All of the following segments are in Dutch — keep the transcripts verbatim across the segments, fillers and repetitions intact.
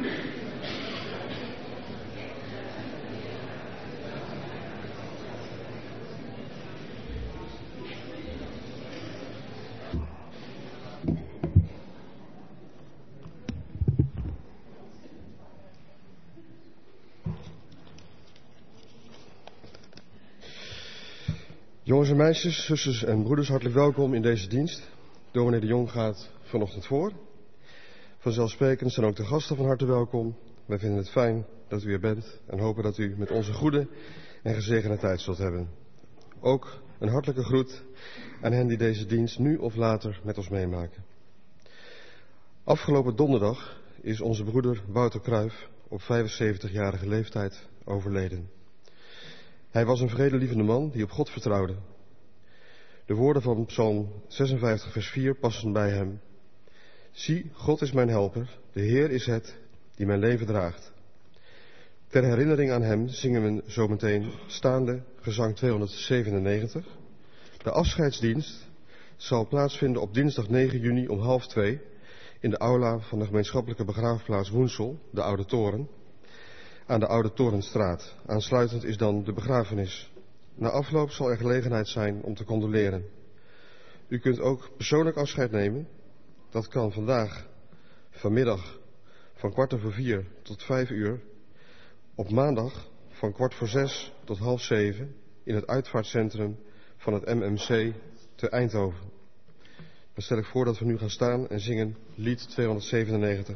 Jongens en meisjes, zusters en broeders, hartelijk welkom in deze dienst. Dominee de Jong gaat vanochtend voor. Vanzelfsprekend zijn ook de gasten van harte welkom. Wij vinden het fijn dat u er bent en hopen dat u met onze goede en gezegende tijd zult hebben. Ook een hartelijke groet aan hen die deze dienst nu of later met ons meemaken. Afgelopen donderdag is onze broeder Wouter Cruijff op vijfenzeventigjarige leeftijd overleden. Hij was een vredelievende man die op God vertrouwde. De woorden van Psalm zesenvijftig vers vier passen bij hem. Zie, God is mijn helper, de Heer is het die mijn leven draagt. Ter herinnering aan hem zingen we zometeen staande gezang tweehonderdzevenennegentig. De afscheidsdienst zal plaatsvinden op dinsdag negen juni om half twee in de aula van de gemeenschappelijke begraafplaats Woensel, de Oude Toren, aan de Oude Torenstraat. Aansluitend is dan de begrafenis. Na afloop zal er gelegenheid zijn om te condoleren. U kunt ook persoonlijk afscheid nemen. Dat kan vandaag, vanmiddag, van kwart over vier tot vijf uur. Op maandag van kwart voor zes tot half zeven in het uitvaartcentrum van het M M C te Eindhoven. Dan stel ik voor dat we nu gaan staan en zingen lied tweehonderdzevenennegentig.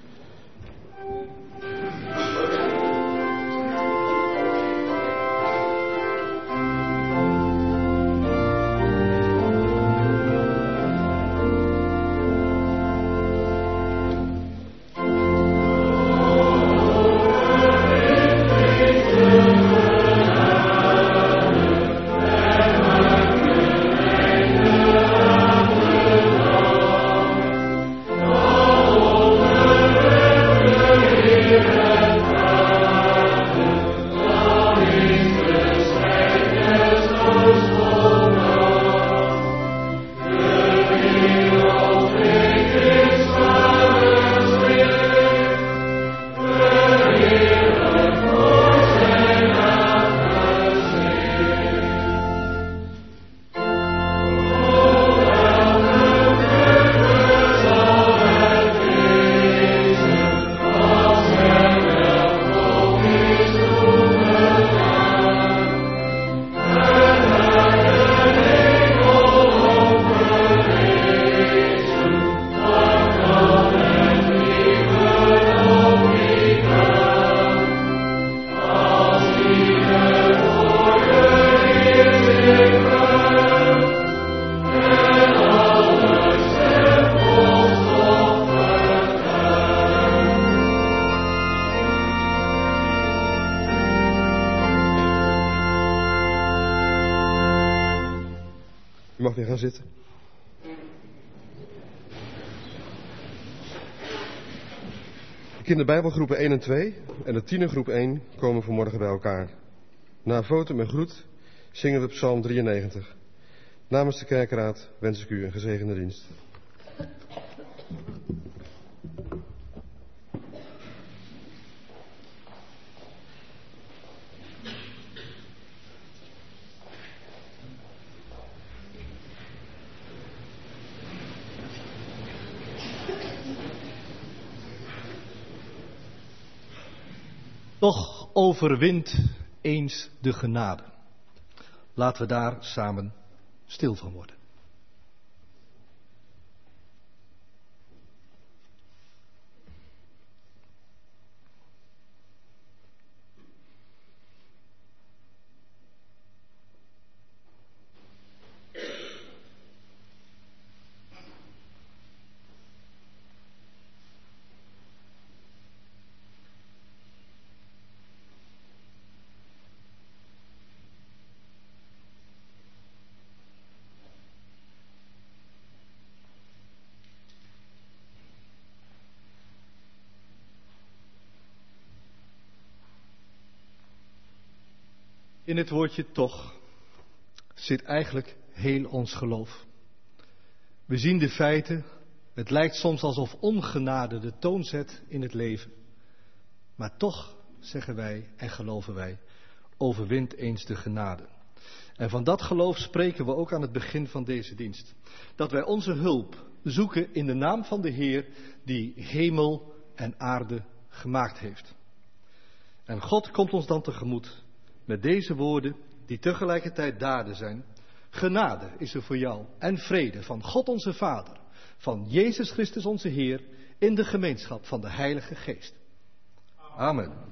U mag weer gaan zitten. De kinderbijbelgroepen één en twee en de tienergroep één komen vanmorgen bij elkaar. Na een foto met groet zingen we Psalm drieënnegentig. Namens de kerkraad wens ik u een gezegende dienst. Toch overwint eens de genade. Laten we daar samen stil van worden. In het woordje toch zit eigenlijk heel ons geloof. We zien de feiten. Het lijkt soms alsof ongenade de toon zet in het leven. Maar toch, zeggen wij en geloven wij, overwint eens de genade. En van dat geloof spreken we ook aan het begin van deze dienst. Dat wij onze hulp zoeken in de naam van de Heer die hemel en aarde gemaakt heeft. En God komt ons dan tegemoet met deze woorden die tegelijkertijd daden zijn. Genade is er voor jou en vrede van God onze Vader, van Jezus Christus onze Heer, in de gemeenschap van de Heilige Geest. Amen.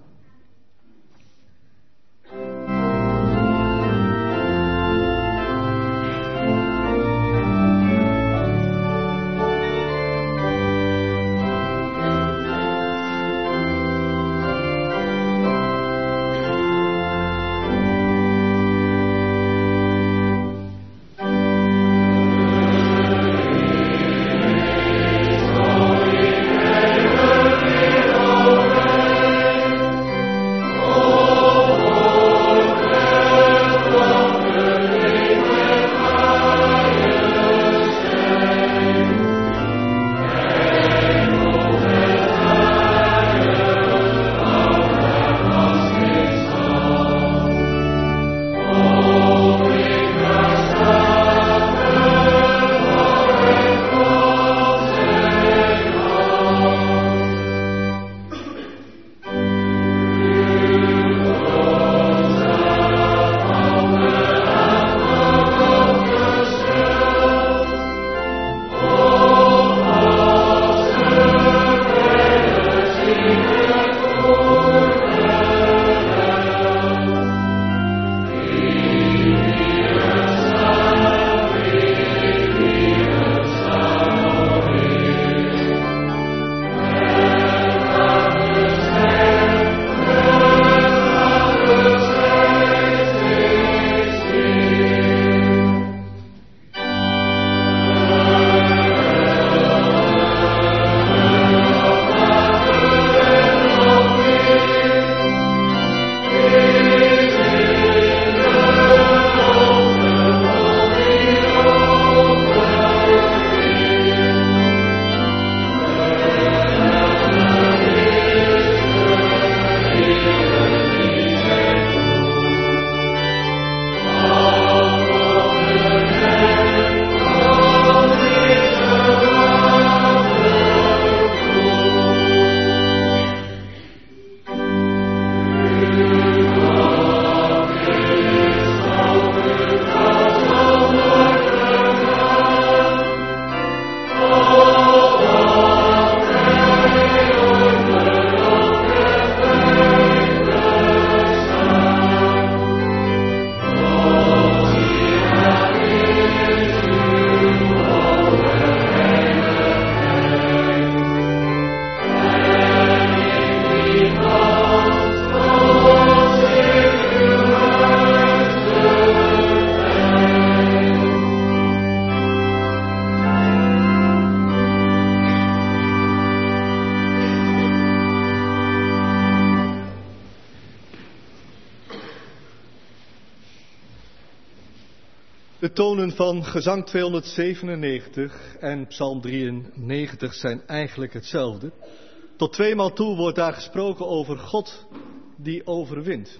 De tonen van gezang tweehonderdzevenennegentig en psalm drieënnegentig zijn eigenlijk hetzelfde. Tot tweemaal toe wordt daar gesproken over God die overwint.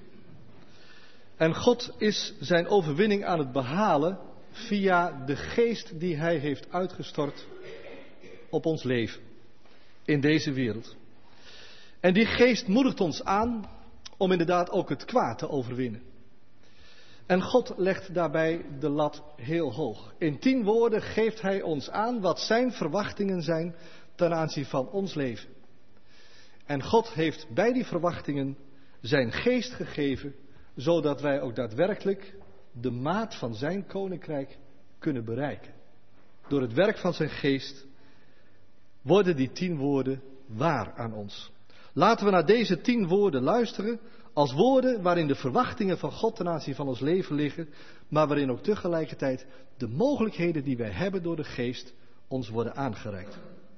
En God is zijn overwinning aan het behalen via de geest die hij heeft uitgestort op ons leven in deze wereld. En die geest moedigt ons aan om inderdaad ook het kwaad te overwinnen. En God legt daarbij de lat heel hoog. In tien woorden geeft hij ons aan wat zijn verwachtingen zijn ten aanzien van ons leven. En God heeft bij die verwachtingen zijn geest gegeven, zodat wij ook daadwerkelijk de maat van zijn koninkrijk kunnen bereiken. Door het werk van zijn geest worden die tien woorden waar aan ons. Laten we naar deze tien woorden luisteren als woorden waarin de verwachtingen van God ten aanzien van ons leven liggen, maar waarin ook tegelijkertijd de mogelijkheden die wij hebben door de geest ons worden aangereikt.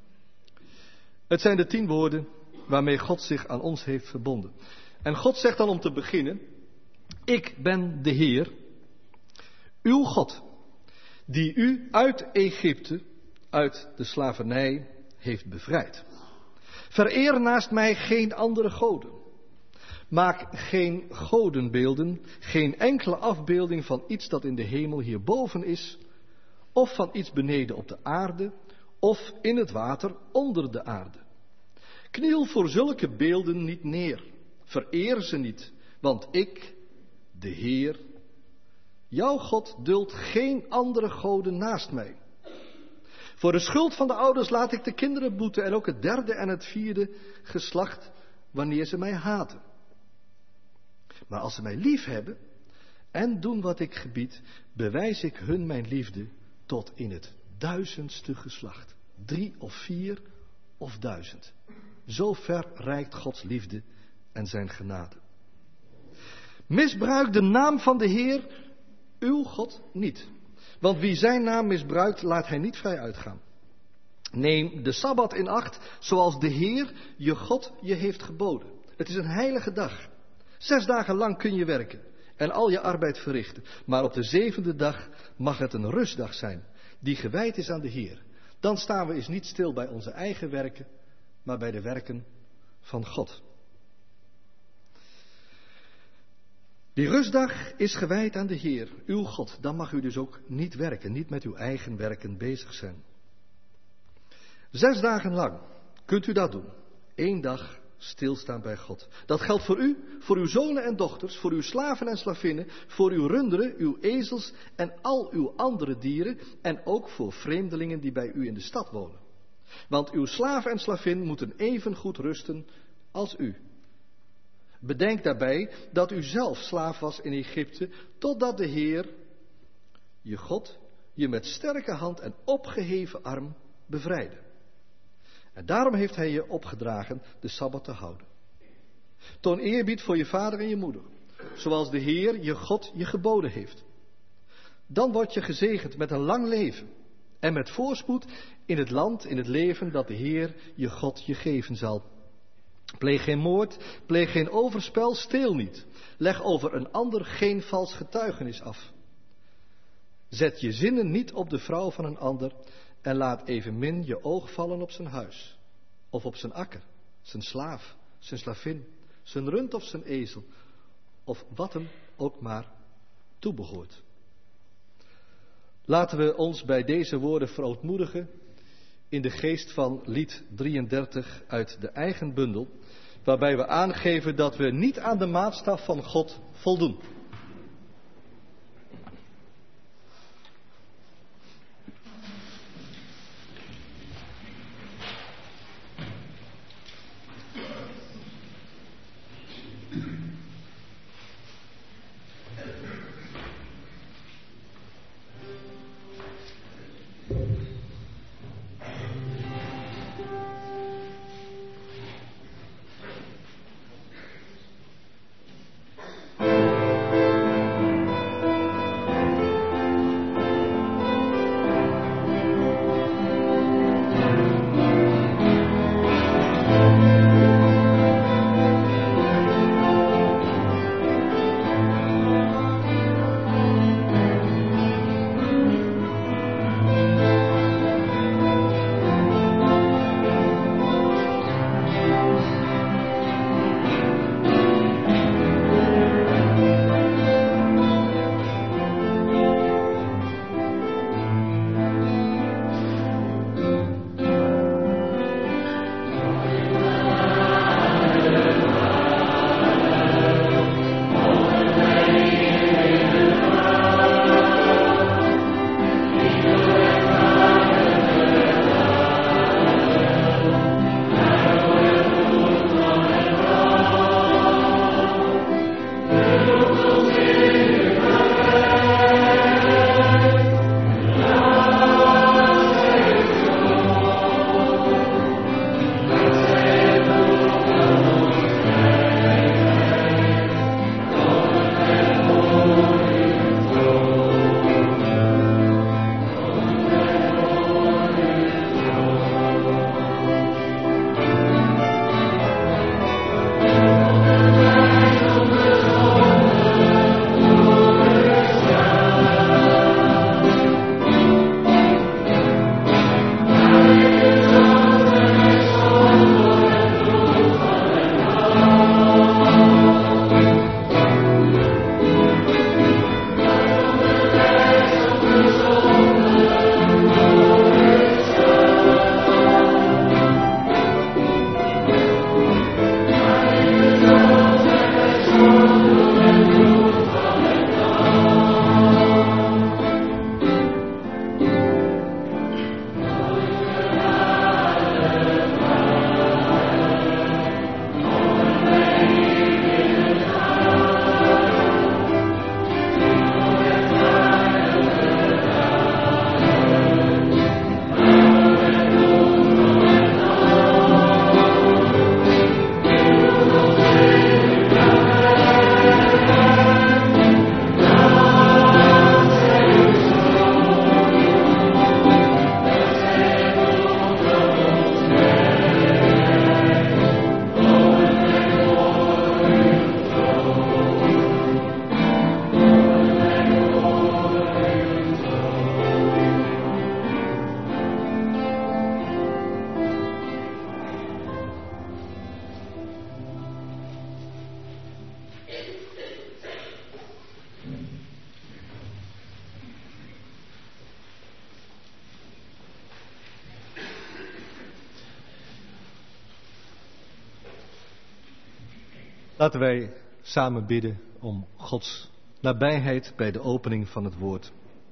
Het zijn de tien woorden waarmee God zich aan ons heeft verbonden. En God zegt dan om te beginnen: ik ben de Heer, uw God, die u uit Egypte, uit de slavernij, heeft bevrijd. Vereer naast mij geen andere goden. Maak geen godenbeelden, geen enkele afbeelding van iets dat in de hemel hierboven is, of van iets beneden op de aarde, of in het water onder de aarde. Kniel voor zulke beelden niet neer, vereer ze niet, want ik, de Heer, jouw God, duldt geen andere goden naast mij. Voor de schuld van de ouders laat ik de kinderen boeten en ook het derde en het vierde geslacht wanneer ze mij haten. Maar als ze mij lief hebben en doen wat ik gebied, bewijs ik hun mijn liefde tot in het duizendste geslacht. Drie of vier of duizend. Zo ver reikt Gods liefde en zijn genade. Misbruik de naam van de Heer, uw God, niet. Want wie zijn naam misbruikt, laat hij niet vrij uitgaan. Neem de Sabbat in acht, zoals de Heer, je God, je heeft geboden. Het is een heilige dag. Zes dagen lang kun je werken en al je arbeid verrichten. Maar op de zevende dag mag het een rustdag zijn, die gewijd is aan de Heer. Dan staan we eens niet stil bij onze eigen werken, maar bij de werken van God. Die rustdag is gewijd aan de Heer, uw God. Dan mag u dus ook niet werken, niet met uw eigen werken bezig zijn. Zes dagen lang kunt u dat doen. Eén dag stilstaan bij God. Dat geldt voor u, voor uw zonen en dochters, voor uw slaven en slavinnen, voor uw runderen, uw ezels en al uw andere dieren en ook voor vreemdelingen die bij u in de stad wonen. Want uw slaaf en slavin moeten even goed rusten als u. Bedenk daarbij dat u zelf slaaf was in Egypte, totdat de Heer, je God, je met sterke hand en opgeheven arm bevrijdde. En daarom heeft hij je opgedragen de Sabbat te houden. Toon eerbied voor je vader en je moeder, zoals de Heer, je God, je geboden heeft. Dan word je gezegend met een lang leven en met voorspoed in het land, in het leven dat de Heer, je God, je geven zal. Pleeg geen moord, pleeg geen overspel, steel niet. Leg over een ander geen vals getuigenis af. Zet je zinnen niet op de vrouw van een ander en laat evenmin je oog vallen op zijn huis. Of op zijn akker, zijn slaaf, zijn slavin, zijn rund of zijn ezel. Of wat hem ook maar toebehoort. Laten we ons bij deze woorden verootmoedigen in de geest van lied drieëndertig uit de eigen bundel, waarbij we aangeven dat we niet aan de maatstaf van God voldoen. Laten wij samen bidden om Gods nabijheid bij de opening van het woord.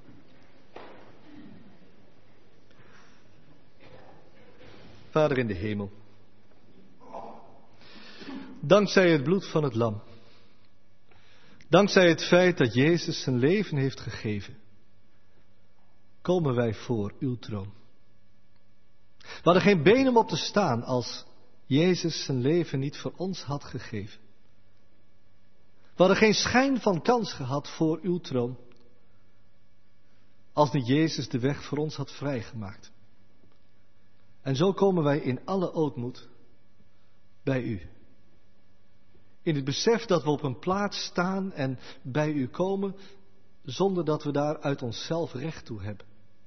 Vader in de hemel, dankzij het bloed van het lam, dankzij het feit dat Jezus zijn leven heeft gegeven, komen wij voor uw troon. We hadden geen been om op te staan als Jezus zijn leven niet voor ons had gegeven. We hadden geen schijn van kans gehad voor uw troon, als niet Jezus de weg voor ons had vrijgemaakt. En zo komen wij in alle ootmoed bij u. In het besef dat we op een plaats staan en bij u komen, zonder dat we daar uit onszelf recht toe hebben.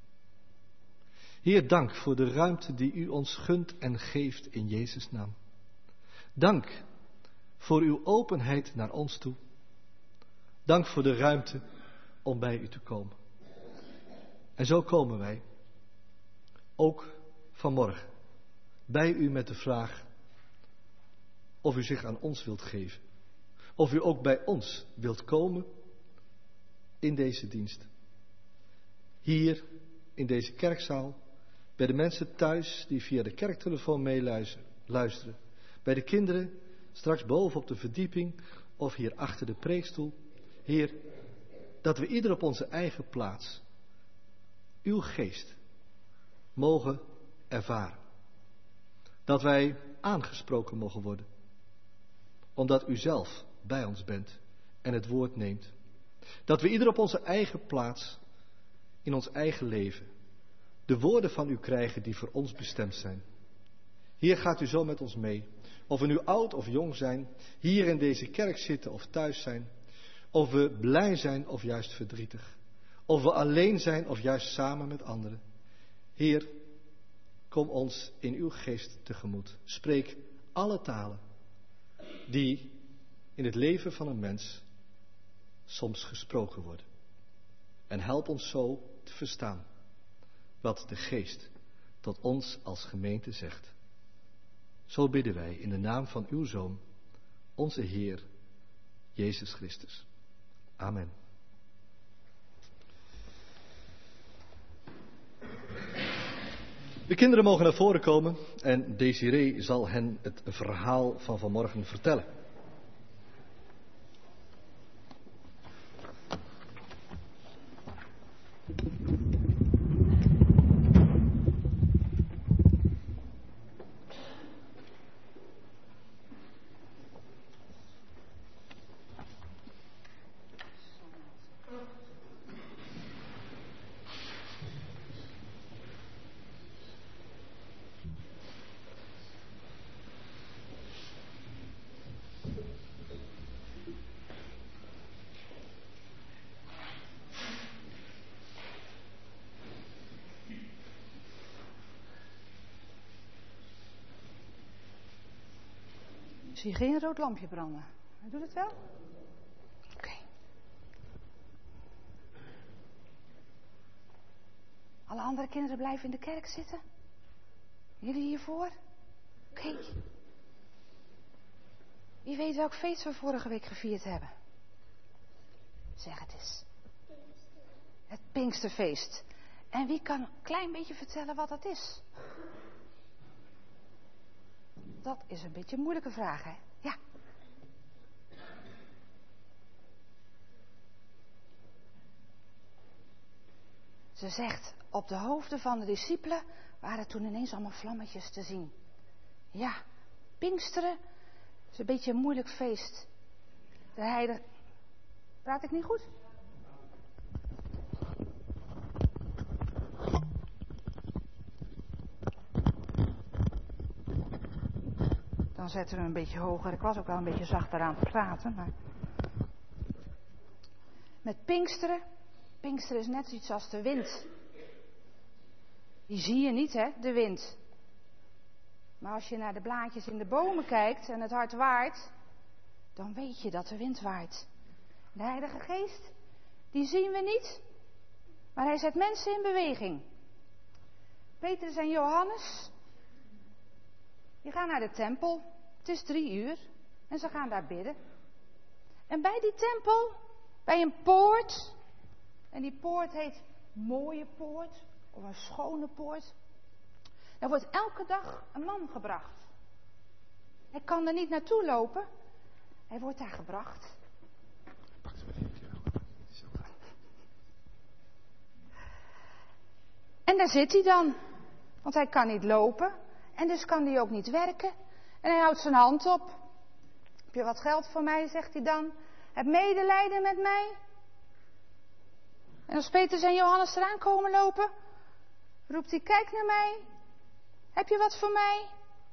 Heer, dank voor de ruimte die u ons gunt en geeft in Jezus' naam. Dank voor uw openheid naar ons toe. Dank voor de ruimte om bij u te komen. En zo komen wij, ook vanmorgen, bij u met de vraag of u zich aan ons wilt geven. Of u ook bij ons wilt komen in deze dienst. Hier in deze kerkzaal, bij de mensen thuis die via de kerktelefoon meeluisteren. Bij de kinderen, straks boven op de verdieping of hier achter de preekstoel. Heer, dat we ieder op onze eigen plaats uw geest mogen ervaren. Dat wij aangesproken mogen worden. Omdat u zelf bij ons bent en het woord neemt. Dat we ieder op onze eigen plaats, in ons eigen leven, de woorden van u krijgen die voor ons bestemd zijn. Hier gaat u zo met ons mee. Of we nu oud of jong zijn, hier in deze kerk zitten of thuis zijn. Of we blij zijn of juist verdrietig. Of we alleen zijn of juist samen met anderen. Heer, kom ons in uw geest tegemoet. Spreek alle talen die in het leven van een mens soms gesproken worden. En help ons zo te verstaan wat de geest tot ons als gemeente zegt. Zo bidden wij in de naam van uw Zoon, onze Heer, Jezus Christus. Amen. De kinderen mogen naar voren komen en Desiree zal hen het verhaal van vanmorgen vertellen. Ik zie geen rood lampje branden. Doet het wel? Oké. Okay. Alle andere kinderen blijven in de kerk zitten? Jullie hiervoor? Oké. Okay. Wie weet welk feest we vorige week gevierd hebben? Zeg het eens. Het Pinksterfeest. En wie kan een klein beetje vertellen wat dat is? Dat is een beetje een moeilijke vraag, hè? Ja. Ze zegt, op de hoofden van de discipelen waren toen ineens allemaal vlammetjes te zien. Ja, Pinksteren is een beetje een moeilijk feest. De heilige... Praat ik niet goed? Dan zetten we een beetje hoger. Ik was ook wel een beetje zachter aan het praten. Maar... Met Pinksteren. Pinksteren is net iets als de wind. Die zie je niet, hè, de wind. Maar als je naar de blaadjes in de bomen kijkt en het hard waait, dan weet je dat de wind waait. De Heilige Geest, die zien we niet, maar hij zet mensen in beweging. Petrus en Johannes, die gaan naar de tempel. Het is drie uur. En ze gaan daar bidden. En bij die tempel, bij een poort, en die poort heet Mooie Poort, of een Schone Poort, daar wordt elke dag een man gebracht. Hij kan er niet naartoe lopen, hij wordt daar gebracht. En daar zit hij dan, want hij kan niet lopen en dus kan hij ook niet werken. En hij houdt zijn hand op. Heb je wat geld voor mij, zegt hij dan. Heb medelijden met mij. En als Petrus en Johannes eraan komen lopen, roept hij, kijk naar mij. Heb je wat voor mij?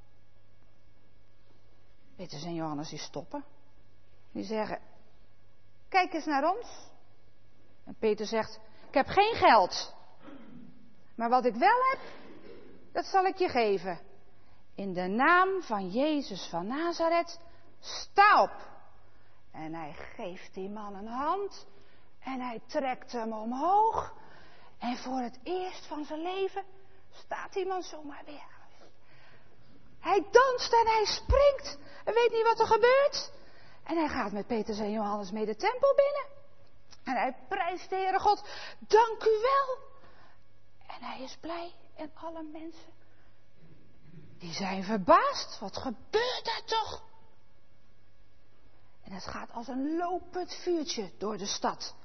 Petrus en Johannes die stoppen. Die zeggen, kijk eens naar ons. En Petrus zegt, ik heb geen geld. Maar wat ik wel heb, dat zal ik je geven. In de naam van Jezus van Nazareth, sta op. En hij geeft die man een hand. En hij trekt hem omhoog. En voor het eerst van zijn leven staat die man zomaar weer. Hij danst en hij springt. Hij weet niet wat er gebeurt. En hij gaat met Petrus en Johannes mee de tempel binnen. En hij prijst de Heere God. Dank u wel. En hij is blij. En alle mensen, die zijn verbaasd. Wat gebeurt daar toch? En het gaat als een lopend vuurtje door de stad.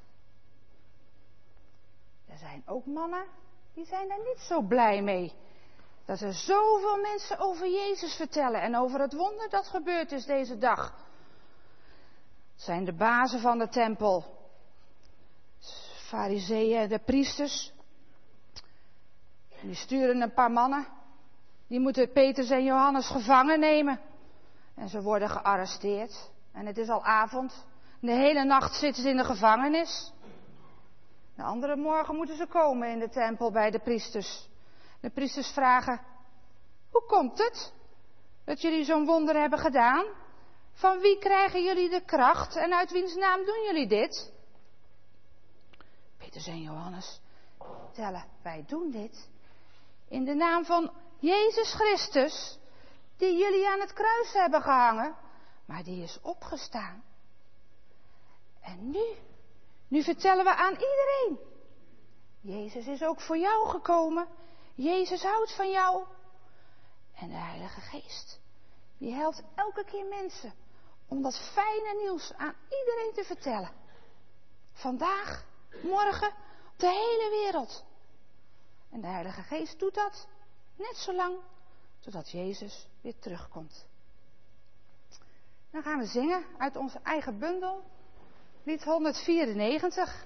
Er zijn ook mannen, die zijn daar niet zo blij mee. Dat er zoveel mensen over Jezus vertellen en over het wonder dat gebeurd is deze dag. Het zijn de bazen van de tempel. Farizeeën, de priesters. En die sturen een paar mannen. Die moeten Petrus en Johannes gevangen nemen. En ze worden gearresteerd. En het is al avond. De hele nacht zitten ze in de gevangenis. De andere morgen moeten ze komen in de tempel bij de priesters. De priesters vragen, hoe komt het dat jullie zo'n wonder hebben gedaan? Van wie krijgen jullie de kracht en uit wiens naam doen jullie dit? Petrus en Johannes vertellen, wij doen dit in de naam van Jezus Christus, die jullie aan het kruis hebben gehangen, maar die is opgestaan. En nu, nu vertellen we aan iedereen, Jezus is ook voor jou gekomen. Jezus houdt van jou. En de Heilige Geest, die helpt elke keer mensen om dat fijne nieuws aan iedereen te vertellen. Vandaag, morgen, op de hele wereld. En de Heilige Geest doet dat net zo lang, totdat Jezus weer terugkomt. Dan gaan we zingen uit onze eigen bundel, lied honderdvierennegentig.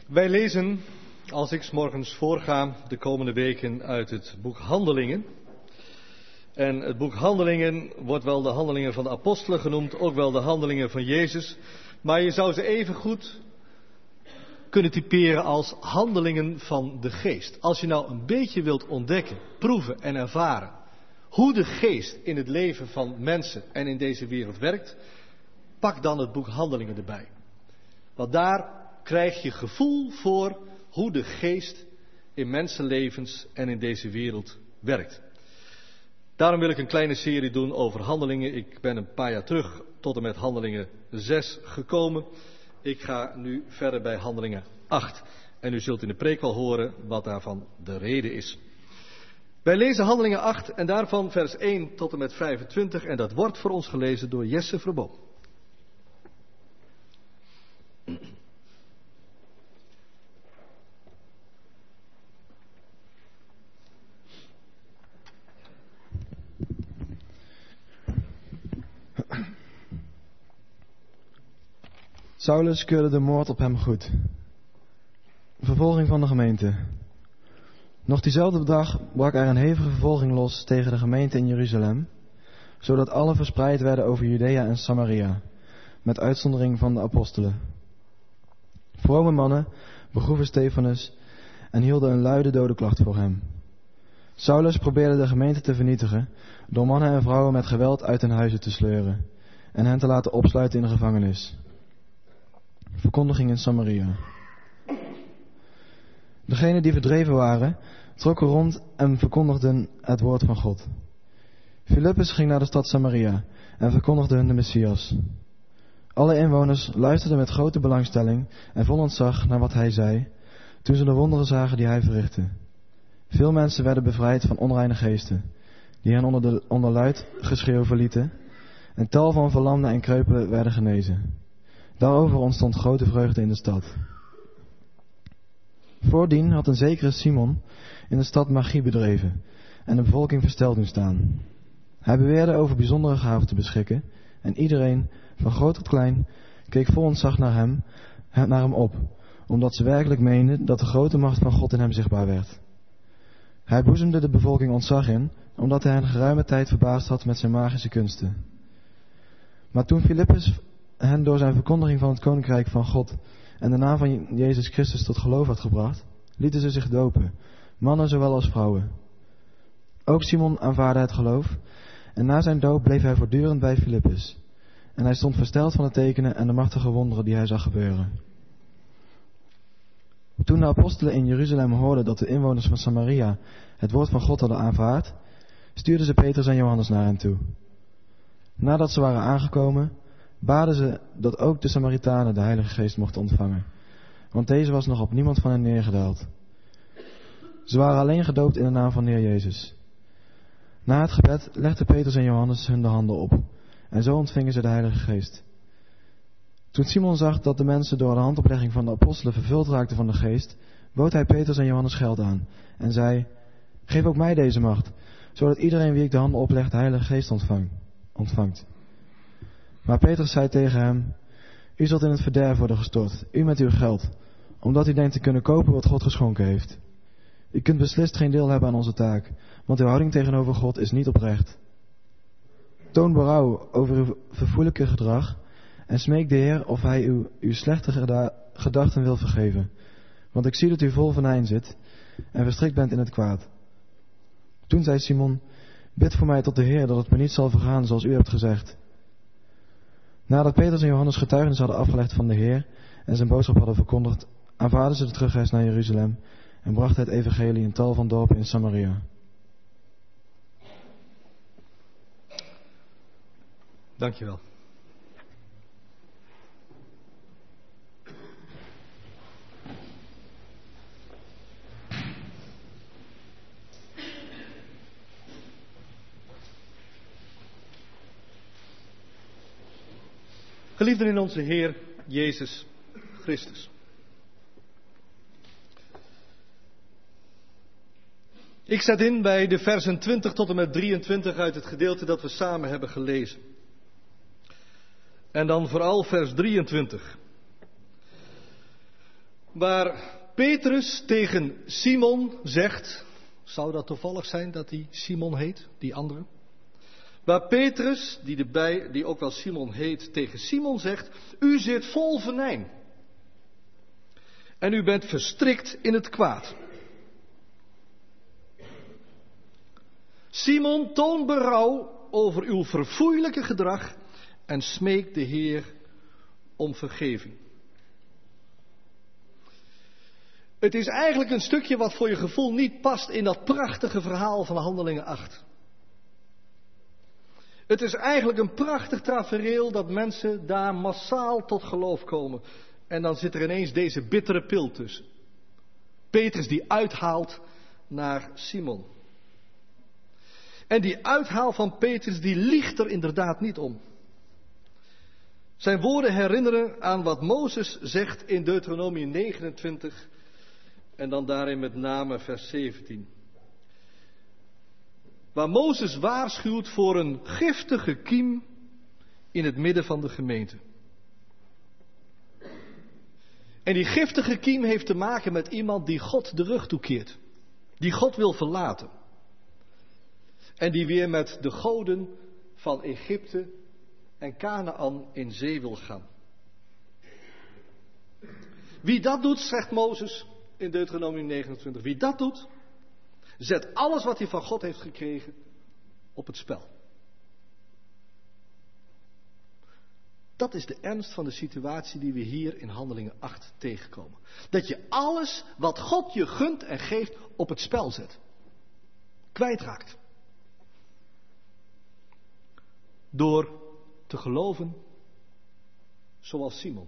Wij lezen, als ik 's morgens voorga, de komende weken uit het boek Handelingen. En het boek Handelingen wordt wel de Handelingen van de Apostelen genoemd, ook wel de Handelingen van Jezus. Maar je zou ze even goed kunnen typeren als handelingen van de geest. Als je nou een beetje wilt ontdekken, proeven en ervaren hoe de geest in het leven van mensen en in deze wereld werkt, pak dan het boek Handelingen erbij. Want daar krijg je gevoel voor hoe de geest in mensenlevens en in deze wereld werkt. Daarom wil ik een kleine serie doen over handelingen. Ik ben een paar jaar terug tot en met handelingen zes gekomen. Ik ga nu verder bij handelingen acht. En u zult in de preek wel horen wat daarvan de reden is. Wij lezen handelingen acht en daarvan vers één tot en met vijfentwintig. En dat wordt voor ons gelezen door Jesse Verboom. Saulus keurde de moord op hem goed. Vervolging van de gemeente. Nog diezelfde dag brak er een hevige vervolging los tegen de gemeente in Jeruzalem, zodat alle verspreid werden over Judea en Samaria, met uitzondering van de apostelen. Vrome mannen begroeven Stefanus en hielden een luide dodenklacht voor hem. Saulus probeerde de gemeente te vernietigen door mannen en vrouwen met geweld uit hun huizen te sleuren en hen te laten opsluiten in de gevangenis. Verkondiging in Samaria. Degenen die verdreven waren, trokken rond en verkondigden het woord van God. Filippus ging naar de stad Samaria en verkondigde hun de Messias. Alle inwoners luisterden met grote belangstelling en vol ontzag naar wat hij zei, toen ze de wonderen zagen die hij verrichtte. Veel mensen werden bevrijd van onreine geesten, die hen onder, de, onder luid geschreeuw verlieten, en tal van verlamden en kreupelen werden genezen. Daarover ontstond grote vreugde in de stad. Voordien had een zekere Simon in de stad magie bedreven en de bevolking versteld doen staan. Hij beweerde over bijzondere gaven te beschikken en iedereen, van groot tot klein, keek vol ontzag naar hem, naar hem op, omdat ze werkelijk meenden dat de grote macht van God in hem zichtbaar werd. Hij boezemde de bevolking ontzag in, omdat hij hen geruime tijd verbaasd had met zijn magische kunsten. Maar toen Filippus hen door zijn verkondiging van het koninkrijk van God en de naam van Jezus Christus tot geloof had gebracht, lieten ze zich dopen, mannen zowel als vrouwen. Ook Simon aanvaardde het geloof en na zijn doop bleef hij voortdurend bij Filippus. En hij stond versteld van de tekenen en de machtige wonderen die hij zag gebeuren. Toen de apostelen in Jeruzalem hoorden dat de inwoners van Samaria het woord van God hadden aanvaard, stuurden ze Petrus en Johannes naar hen toe. Nadat ze waren aangekomen, baden ze dat ook de Samaritanen de Heilige Geest mochten ontvangen, want deze was nog op niemand van hen neergedaald. Ze waren alleen gedoopt in de naam van de Heer Jezus. Na het gebed legden Petrus en Johannes hun de handen op, en zo ontvingen ze de Heilige Geest. Toen Simon zag dat de mensen door de handoplegging van de apostelen vervuld raakten van de Geest, bood hij Petrus en Johannes geld aan, en zei: geef ook mij deze macht, zodat iedereen wie ik de handen opleg de Heilige Geest ontvang, ontvangt. Maar Petrus zei tegen hem: u zult in het verderf worden gestort, u met uw geld, omdat u denkt te kunnen kopen wat God geschonken heeft. U kunt beslist geen deel hebben aan onze taak, want uw houding tegenover God is niet oprecht. Toon berouw over uw verfoeilijke gedrag en smeek de Heer of hij uw, uw slechte geda- gedachten wil vergeven, want ik zie dat u vol venijn zit en verstrikt bent in het kwaad. Toen zei Simon: bid voor mij tot de Heer dat het me niet zal vergaan zoals u hebt gezegd. Nadat Petrus en Johannes getuigenis hadden afgelegd van de Heer en zijn boodschap hadden verkondigd, aanvaarden ze de terugreis naar Jeruzalem en brachten het evangelie in tal van dorpen in Samaria. Dankjewel. Geliefden in onze Heer Jezus Christus. Ik zet in bij de versen twintig tot en met drieëntwintig uit het gedeelte dat we samen hebben gelezen. En dan vooral vers drieëntwintig. Waar Petrus tegen Simon zegt, zou dat toevallig zijn dat hij Simon heet, die andere? Waar Petrus, die, erbij, die ook wel Simon heet, tegen Simon zegt, u zit vol venijn. En u bent verstrikt in het kwaad. Simon, toon berouw over uw verfoeilijke gedrag en smeek de Heer om vergeving. Het is eigenlijk een stukje wat voor je gevoel niet past in dat prachtige verhaal van Handelingen acht. Het is eigenlijk een prachtig tafereel dat mensen daar massaal tot geloof komen. En dan zit er ineens deze bittere pil tussen. Petrus die uithaalt naar Simon. En die uithaal van Petrus die liegt er inderdaad niet om. Zijn woorden herinneren aan wat Mozes zegt in Deuteronomium negenentwintig en dan daarin met name vers zeventien. Waar Mozes waarschuwt voor een giftige kiem in het midden van de gemeente. En die giftige kiem heeft te maken met iemand die God de rug toekeert. Die God wil verlaten. En die weer met de goden van Egypte en Kanaan in zee wil gaan. Wie dat doet, zegt Mozes in Deuteronomium negenentwintig. Wie dat doet, zet alles wat hij van God heeft gekregen op het spel. Dat is de ernst van de situatie die we hier in Handelingen acht tegenkomen. Dat je alles wat God je gunt en geeft op het spel zet. Kwijtraakt. Door te geloven zoals Simon.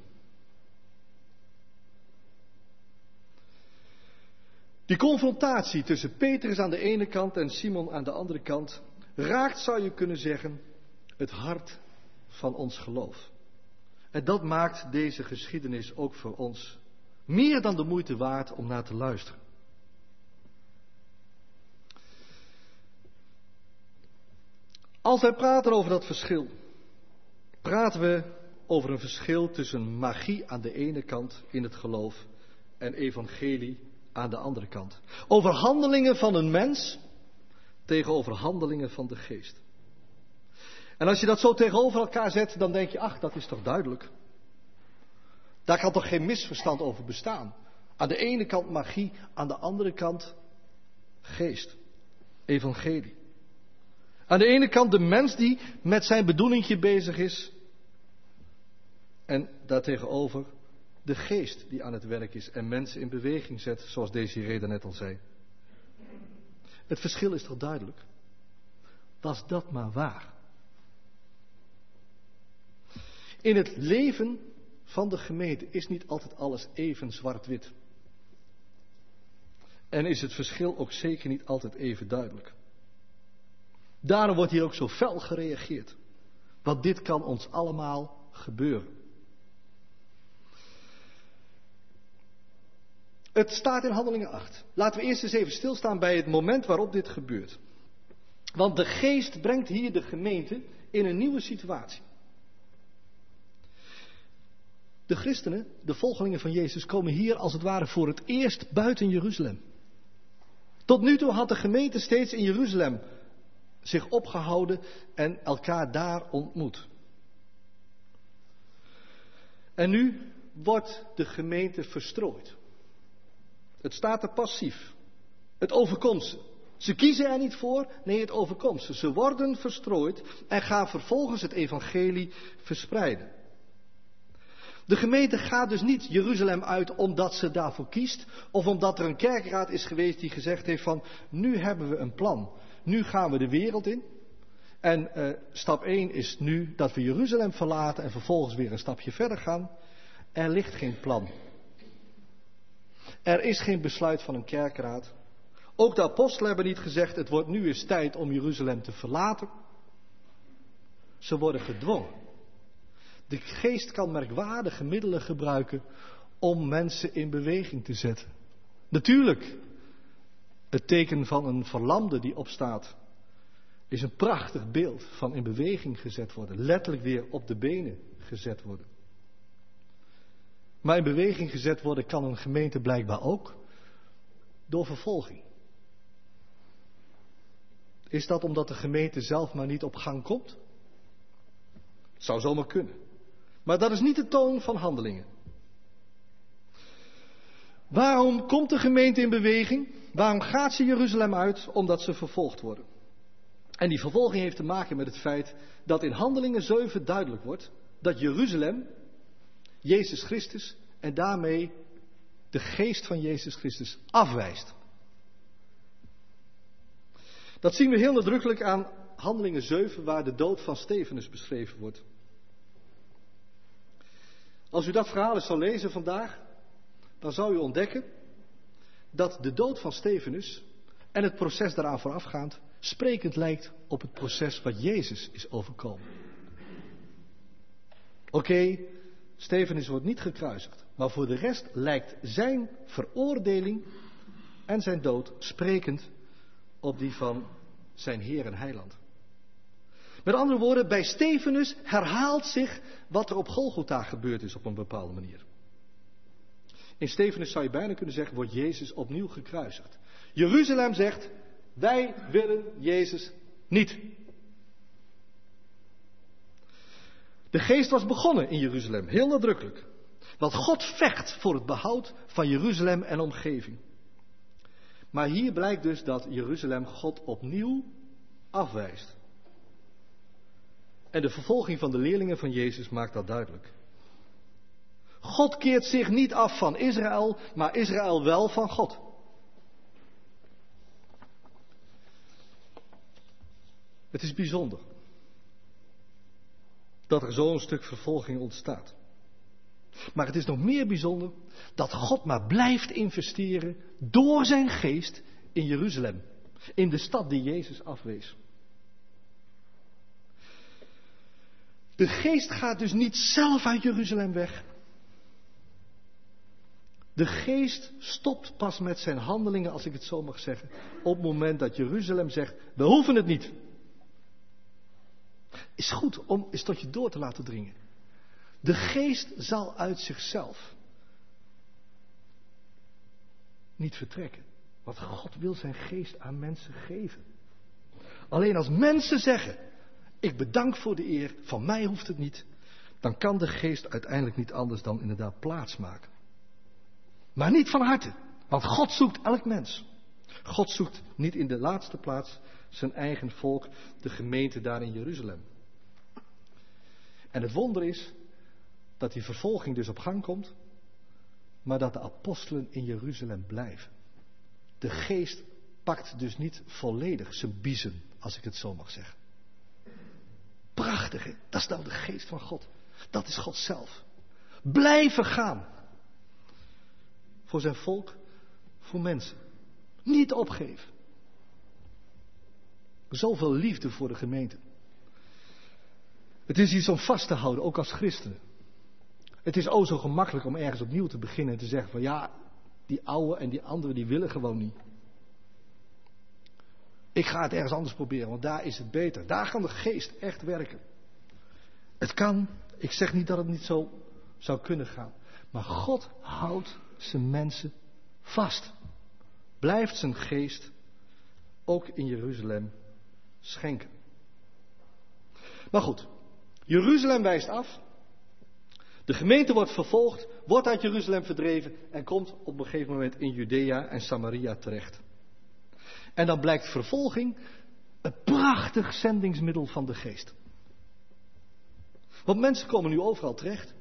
Die confrontatie tussen Petrus aan de ene kant en Simon aan de andere kant raakt, zou je kunnen zeggen, het hart van ons geloof. En dat maakt deze geschiedenis ook voor ons meer dan de moeite waard om naar te luisteren. Als wij praten over dat verschil, praten we over een verschil tussen magie aan de ene kant in het geloof en evangelie aan de andere kant. Over handelingen van een mens tegenover handelingen van de geest. En als je dat zo tegenover elkaar zet, dan denk je, ach, dat is toch duidelijk. Daar kan toch geen misverstand over bestaan. Aan de ene kant magie, aan de andere kant geest, evangelie. Aan de ene kant de mens die met zijn bedoelingje bezig is. En daartegenover de geest die aan het werk is en mensen in beweging zet, zoals Desiree net al zei. Het verschil is toch duidelijk? Was dat maar waar? In het leven van de gemeente is niet altijd alles even zwart-wit. En is het verschil ook zeker niet altijd even duidelijk. Daarom wordt hier ook zo fel gereageerd. Want dit kan ons allemaal gebeuren. Het staat in Handelingen acht. Laten we eerst eens even stilstaan bij het moment waarop dit gebeurt. Want de geest brengt hier de gemeente in een nieuwe situatie. De christenen, de volgelingen van Jezus, komen hier als het ware voor het eerst buiten Jeruzalem. Tot nu toe had de gemeente steeds in Jeruzalem zich opgehouden en elkaar daar ontmoet. En nu wordt de gemeente verstrooid. Het staat er passief. Het overkomt ze. Ze kiezen er niet voor, nee, het overkomt ze. Ze worden verstrooid en gaan vervolgens het evangelie verspreiden. De gemeente gaat dus niet Jeruzalem uit omdat ze daarvoor kiest, of omdat er een kerkraad is geweest die gezegd heeft van, nu hebben we een plan. Nu gaan we de wereld in. En uh, stap één is nu dat we Jeruzalem verlaten en vervolgens weer een stapje verder gaan. Er ligt geen plan. Er is geen besluit van een kerkraad. Ook de apostelen hebben niet gezegd, het wordt nu eens tijd om Jeruzalem te verlaten. Ze worden gedwongen. De geest kan merkwaardige middelen gebruiken om mensen in beweging te zetten. Natuurlijk, het teken van een verlamde die opstaat is een prachtig beeld van in beweging gezet worden. Letterlijk weer op de benen gezet worden. Maar in beweging gezet worden kan een gemeente blijkbaar ook door vervolging. Is dat omdat de gemeente zelf maar niet op gang komt? Zou zomaar kunnen. Maar dat is niet de toon van Handelingen. Waarom komt de gemeente in beweging? Waarom gaat ze Jeruzalem uit? Omdat ze vervolgd worden. En die vervolging heeft te maken met het feit dat in Handelingen zeven duidelijk wordt dat Jeruzalem Jezus Christus en daarmee de geest van Jezus Christus afwijst. Dat zien we heel nadrukkelijk aan Handelingen zeven, waar de dood van Stefanus beschreven wordt. Als u dat verhaal eens zou lezen vandaag, dan zou u ontdekken dat de dood van Stefanus en het proces daaraan voorafgaand sprekend lijkt op het proces wat Jezus is overkomen. Oké, okay, Stefanus wordt niet gekruisigd, maar voor de rest lijkt zijn veroordeling en zijn dood sprekend op die van zijn Heer en Heiland. Met andere woorden, bij Stefanus herhaalt zich wat er op Golgotha gebeurd is op een bepaalde manier. In Stefanus zou je bijna kunnen zeggen, wordt Jezus opnieuw gekruisigd. Jeruzalem zegt, wij willen Jezus niet. De geest was begonnen in Jeruzalem, heel nadrukkelijk. Want God vecht voor het behoud van Jeruzalem en omgeving. Maar hier blijkt dus dat Jeruzalem God opnieuw afwijst. En de vervolging van de leerlingen van Jezus maakt dat duidelijk. God keert zich niet af van Israël, maar Israël wel van God. Het is bijzonder dat er zo'n stuk vervolging ontstaat. Maar het is nog meer bijzonder dat God maar blijft investeren door zijn geest in Jeruzalem. In de stad die Jezus afwees. De geest gaat dus niet zelf uit Jeruzalem weg. De geest stopt pas met zijn handelingen, als ik het zo mag zeggen, op het moment dat Jeruzalem zegt, we hoeven het niet. Is goed om eens tot je door te laten dringen. De geest zal uit zichzelf niet vertrekken. Want God wil zijn geest aan mensen geven. Alleen als mensen zeggen, ik bedank voor de eer, van mij hoeft het niet, dan kan de geest uiteindelijk niet anders dan inderdaad plaatsmaken. Maar niet van harte, want God zoekt elk mens. God zoekt niet in de laatste plaats zijn eigen volk, de gemeente daar in Jeruzalem. En het wonder is dat die vervolging dus op gang komt, maar dat de apostelen in Jeruzalem blijven. De geest pakt dus niet volledig zijn biezen, als ik het zo mag zeggen. Prachtig, hè? Dat is nou de geest van God. Dat is God zelf. Blijven gaan. Voor zijn volk, voor mensen. Niet opgeven. Zoveel liefde voor de gemeente. Het is iets om vast te houden, ook als christenen. Het is o zo gemakkelijk om ergens opnieuw te beginnen en te zeggen van ja, die oude en die andere die willen gewoon niet. Ik ga het ergens anders proberen, want daar is het beter. Daar kan de geest echt werken. Het kan, ik zeg niet dat het niet zo zou kunnen gaan. Maar God houdt zijn mensen vast. Blijft zijn geest ook in Jeruzalem schenken. Maar goed, Jeruzalem wijst af. De gemeente wordt vervolgd, wordt uit Jeruzalem verdreven en komt op een gegeven moment in Judea en Samaria terecht. En dan blijkt vervolging een prachtig zendingsmiddel van de geest. Want mensen komen nu overal terecht.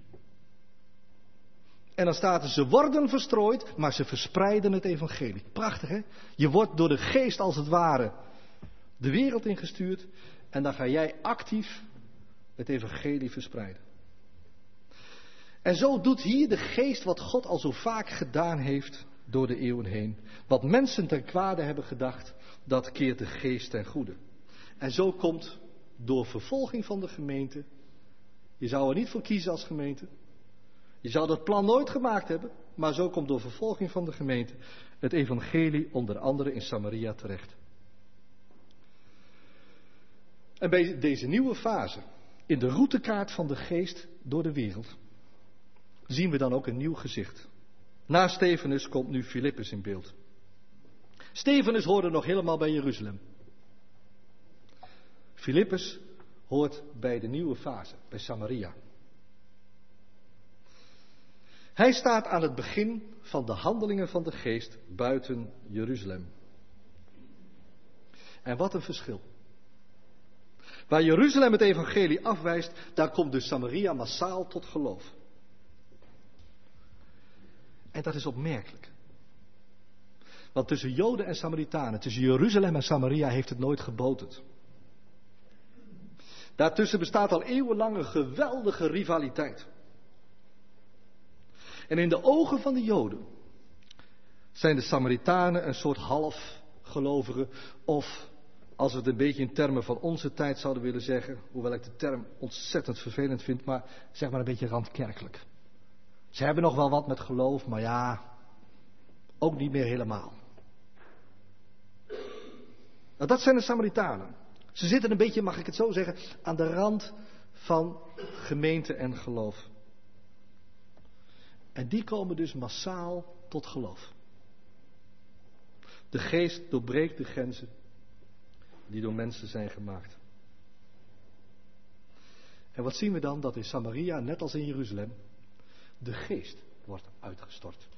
En dan staat er, ze worden verstrooid, maar ze verspreiden het evangelie. Prachtig, hè? Je wordt door de geest als het ware de wereld ingestuurd en dan ga jij actief het evangelie verspreiden. En zo doet hier de geest wat God al zo vaak gedaan heeft door de eeuwen heen. Wat mensen ten kwade hebben gedacht, dat keert de geest ten goede. En zo komt door vervolging van de gemeente, je zou er niet voor kiezen als gemeente, je zou dat plan nooit gemaakt hebben, maar zo komt door vervolging van de gemeente het evangelie onder andere in Samaria terecht. En bij deze nieuwe fase, in de routekaart van de geest door de wereld, zien we dan ook een nieuw gezicht. Na Stefanus komt nu Filippus in beeld. Stefanus hoorde nog helemaal bij Jeruzalem. Filippus hoort bij de nieuwe fase, bij Samaria. Hij staat aan het begin van de handelingen van de geest buiten Jeruzalem. En wat een verschil. Waar Jeruzalem het evangelie afwijst, daar komt dus Samaria massaal tot geloof. En dat is opmerkelijk. Want tussen Joden en Samaritanen, tussen Jeruzalem en Samaria heeft het nooit geboterd. Daartussen bestaat al eeuwenlang een geweldige rivaliteit. En in de ogen van de Joden zijn de Samaritanen een soort halfgelovigen, of als we het een beetje in termen van onze tijd zouden willen zeggen, hoewel ik de term ontzettend vervelend vind, maar zeg maar een beetje randkerkelijk. Ze hebben nog wel wat met geloof, maar ja, ook niet meer helemaal. Nou, dat zijn de Samaritanen. Ze zitten een beetje, mag ik het zo zeggen, aan de rand van gemeente en geloof. En die komen dus massaal tot geloof. De geest doorbreekt de grenzen die door mensen zijn gemaakt. En wat zien we dan? Dat in Samaria, net als in Jeruzalem, de geest wordt uitgestort.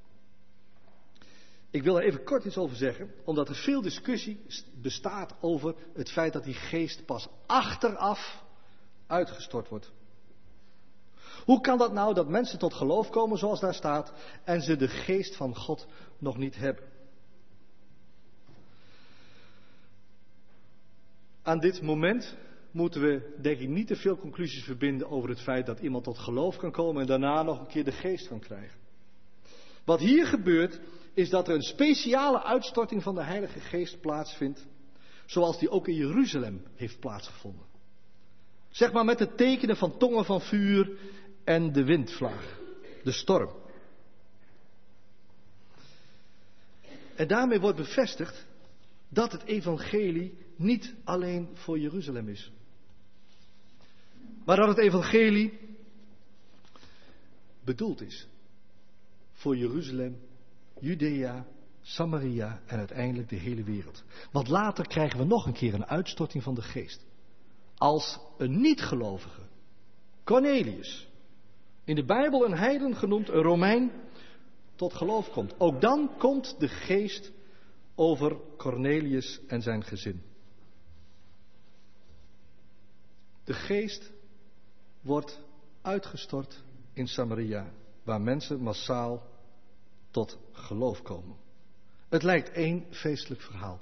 Ik wil er even kort iets over zeggen, omdat er veel discussie bestaat over het feit dat die geest pas achteraf uitgestort wordt. Hoe kan dat nou dat mensen tot geloof komen, zoals daar staat, en ze de geest van God nog niet hebben? Aan dit moment moeten we, denk ik, niet te veel conclusies verbinden over het feit dat iemand tot geloof kan komen en daarna nog een keer de geest kan krijgen. Wat hier gebeurt, is dat er een speciale uitstorting van de Heilige Geest plaatsvindt, zoals die ook in Jeruzalem heeft plaatsgevonden. Zeg maar met het tekenen van tongen van vuur en de windvlaag, de storm. En daarmee wordt bevestigd dat het evangelie niet alleen voor Jeruzalem is. Maar dat het evangelie bedoeld is voor Jeruzalem, Judea, Samaria en uiteindelijk de hele wereld. Want later krijgen we nog een keer een uitstorting van de geest. Als een niet-gelovige, Cornelius, in de Bijbel een heiden genoemd, een Romein, tot geloof komt. Ook dan komt de geest over Cornelius en zijn gezin. De geest wordt uitgestort in Samaria, waar mensen massaal tot geloof komen. Het lijkt één feestelijk verhaal.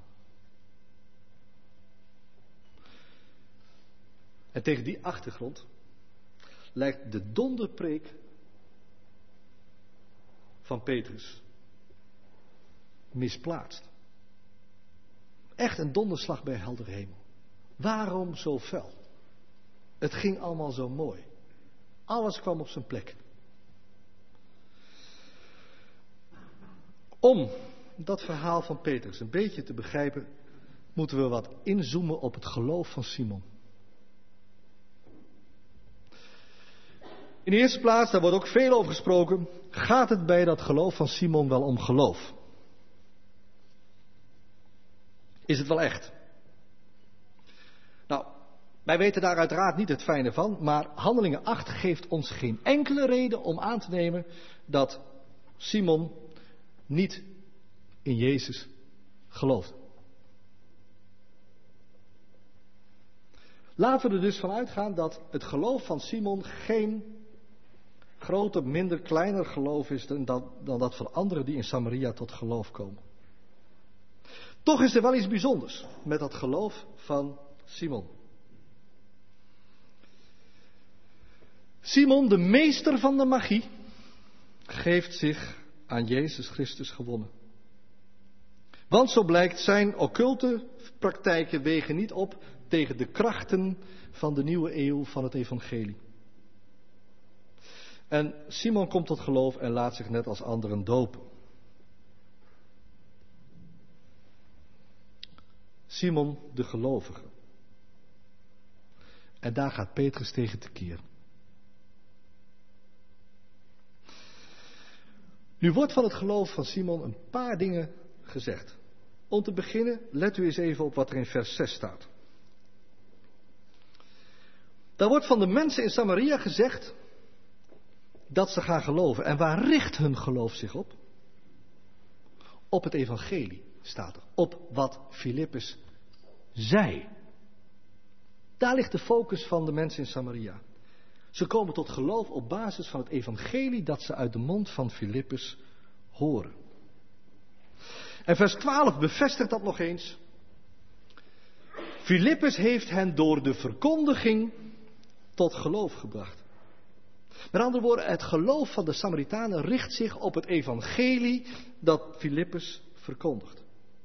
En tegen die achtergrond lijkt de donderpreek van Petrus misplaatst. Echt een donderslag bij helder hemel. Waarom zo fel? Het ging allemaal zo mooi. Alles kwam op zijn plek. Om dat verhaal van Petrus een beetje te begrijpen, moeten we wat inzoomen op het geloof van Simon. In de eerste plaats, daar wordt ook veel over gesproken, gaat het bij dat geloof van Simon wel om geloof? Is het wel echt? Nou, wij weten daar uiteraard niet het fijne van, maar Handelingen acht geeft ons geen enkele reden om aan te nemen dat Simon niet in Jezus geloofde. Laten we er dus van uitgaan dat het geloof van Simon geen groter, minder, kleiner geloof is dan dat, dan dat van anderen die in Samaria tot geloof komen. Toch is er wel iets bijzonders met dat geloof van Simon. Simon, de meester van de magie, geeft zich aan Jezus Christus gewonnen. Want zo blijkt, zijn occulte praktijken wegen niet op tegen de krachten van de nieuwe eeuw van het evangelie. En Simon komt tot geloof en laat zich net als anderen dopen. Simon de gelovige. En daar gaat Petrus tegen tekeer. Nu wordt van het geloof van Simon een paar dingen gezegd. Om te beginnen, let u eens even op wat er in vers zes staat. Daar wordt van de mensen in Samaria gezegd dat ze gaan geloven. En waar richt hun geloof zich op? Op het evangelie, staat er. Op wat Filippus zei. Daar ligt de focus van de mensen in Samaria. Ze komen tot geloof op basis van het evangelie dat ze uit de mond van Filippus horen. En vers twaalf bevestigt dat nog eens. Filippus heeft hen door de verkondiging tot geloof gebracht. Met andere woorden, het geloof van de Samaritanen richt zich op het evangelie dat Filippus verkondigt.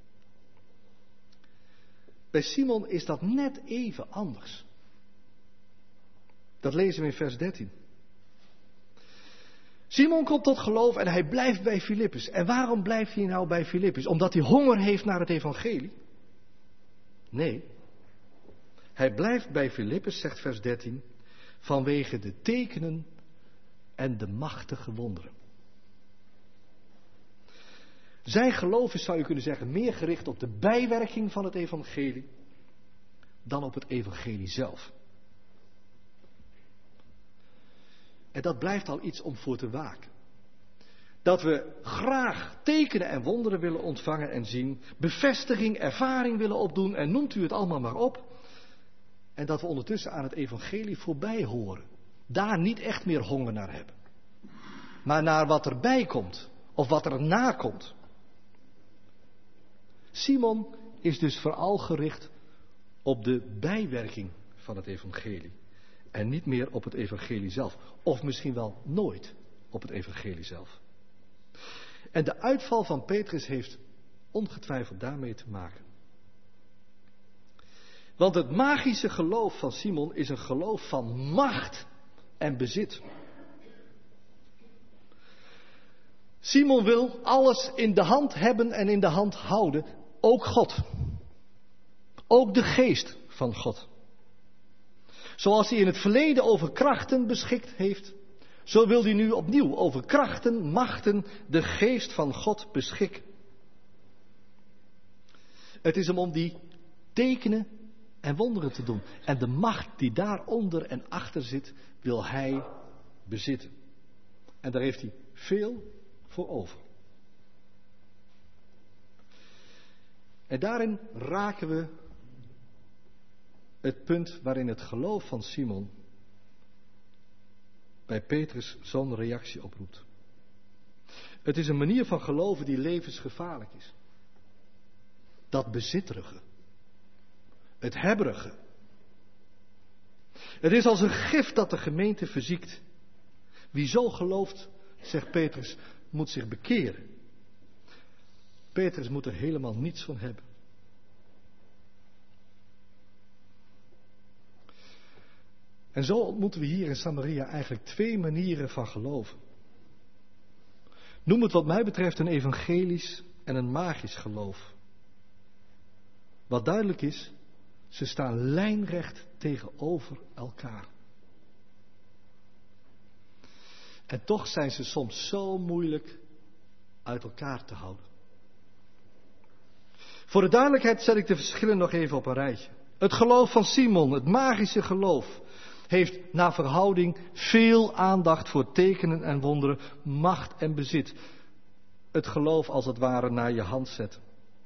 Bij Simon is dat net even anders. Dat lezen we in vers dertien. Simon komt tot geloof en hij blijft bij Filippus. En waarom blijft hij nou bij Filippus? Omdat hij honger heeft naar het evangelie? Nee. Hij blijft bij Filippus, zegt vers dertien, vanwege de tekenen en de machtige wonderen. Zijn geloof is, zou je kunnen zeggen, meer gericht op de bijwerking van het evangelie dan op het evangelie zelf. En dat blijft al iets om voor te waken. Dat we graag tekenen en wonderen willen ontvangen en zien, bevestiging, ervaring willen opdoen en noemt u het allemaal maar op. En dat we ondertussen aan het evangelie voorbij horen. Daar niet echt meer honger naar hebben. Maar naar wat erbij komt. Of wat er na komt. Simon is dus vooral gericht op de bijwerking van het evangelie. En niet meer op het evangelie zelf. Of misschien wel nooit op het evangelie zelf. En de uitval van Petrus heeft ongetwijfeld daarmee te maken. Want het magische geloof van Simon is een geloof van macht en bezit. Simon wil alles in de hand hebben en in de hand houden. Ook God. Ook de geest van God. Zoals hij in het verleden over krachten beschikt heeft, zo wil hij nu opnieuw over krachten, machten, de geest van God beschikken. Het is hem om die tekenen en wonderen te doen. En de macht die daaronder en achter zit, wil hij bezitten. En daar heeft hij veel voor over. En daarin raken we het punt waarin het geloof van Simon bij Petrus zo'n reactie oproept. Het is een manier van geloven die levensgevaarlijk is. Dat bezitterige. Het hebberige. Het is als een gif dat de gemeente verziekt. Wie zo gelooft, zegt Petrus, moet zich bekeren. Petrus moet er helemaal niets van hebben. En zo ontmoeten we hier in Samaria eigenlijk twee manieren van geloven. Noem het wat mij betreft een evangelisch en een magisch geloof. Wat duidelijk is, ze staan lijnrecht tegenover elkaar. En toch zijn ze soms zo moeilijk uit elkaar te houden. Voor de duidelijkheid zet ik de verschillen nog even op een rijtje. Het geloof van Simon, het magische geloof, heeft naar verhouding veel aandacht voor tekenen en wonderen, macht en bezit. Het geloof als het ware naar je hand zetten.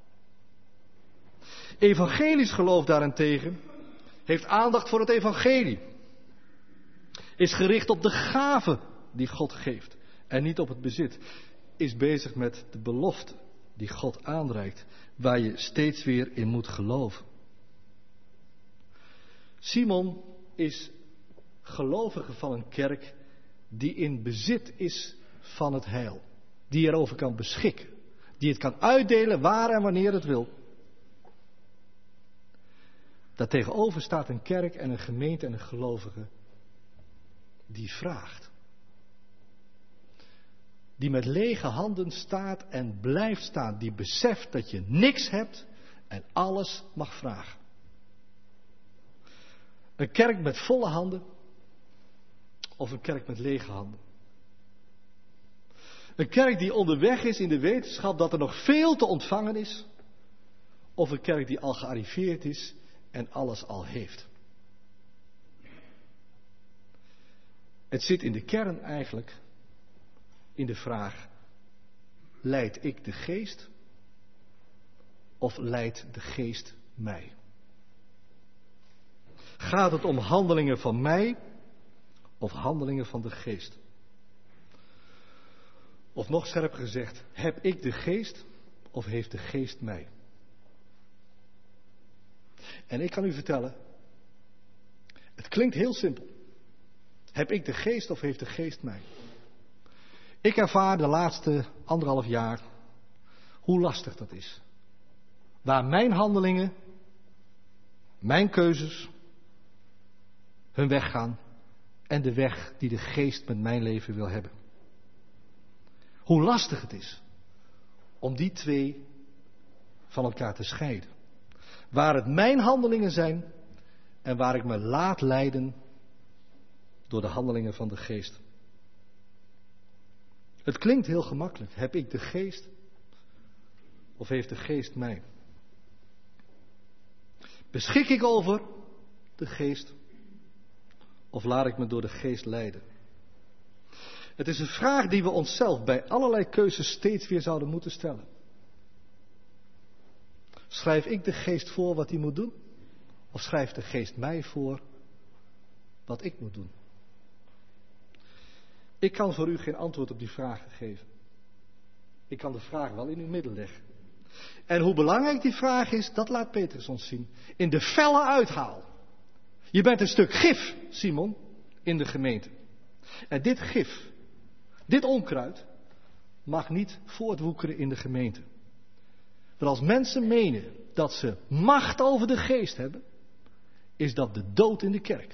Evangelisch geloof daarentegen heeft aandacht voor het evangelie. Is gericht op de gave die God geeft en niet op het bezit. Is bezig met de belofte die God aanreikt, waar je steeds weer in moet geloven. Simon is gelovige van een kerk die in bezit is van het heil. Die erover kan beschikken. Die het kan uitdelen waar en wanneer het wil. Daartegenover staat een kerk en een gemeente en een gelovige die vraagt. Die met lege handen staat en blijft staan. Die beseft dat je niks hebt en alles mag vragen. Een kerk met volle handen of een kerk met lege handen. Een kerk die onderweg is in de wetenschap dat er nog veel te ontvangen is. Of een kerk die al gearriveerd is en alles al heeft. Het zit in de kern eigenlijk in de vraag: leid ik de geest of leidt de geest mij? Gaat het om handelingen van mij of handelingen van de geest? Of nog scherp gezegd, heb ik de geest of heeft de geest mij? En ik kan u vertellen, het klinkt heel simpel. Heb ik de geest of heeft de geest mij? Ik ervaar de laatste anderhalf jaar hoe lastig dat is. Waar mijn handelingen, mijn keuzes, hun weg gaan en de weg die de geest met mijn leven wil hebben. Hoe lastig het is om die twee van elkaar te scheiden. Waar het mijn handelingen zijn en waar ik me laat leiden door de handelingen van de geest. Het klinkt heel gemakkelijk. Heb ik de geest of heeft de geest mij? Beschik ik over de geest of laat ik me door de geest leiden? Het is een vraag die we onszelf bij allerlei keuzes steeds weer zouden moeten stellen. Schrijf ik de geest voor wat hij moet doen? Of schrijft de geest mij voor wat ik moet doen? Ik kan voor u geen antwoord op die vragen geven. Ik kan de vraag wel in uw midden leggen. En hoe belangrijk die vraag is, dat laat Petrus ons zien. In de felle uithaal. Je bent een stuk gif, Simon, in de gemeente. En dit gif, dit onkruid, mag niet voortwoekeren in de gemeente. Want als mensen menen dat ze macht over de geest hebben, is dat de dood in de kerk.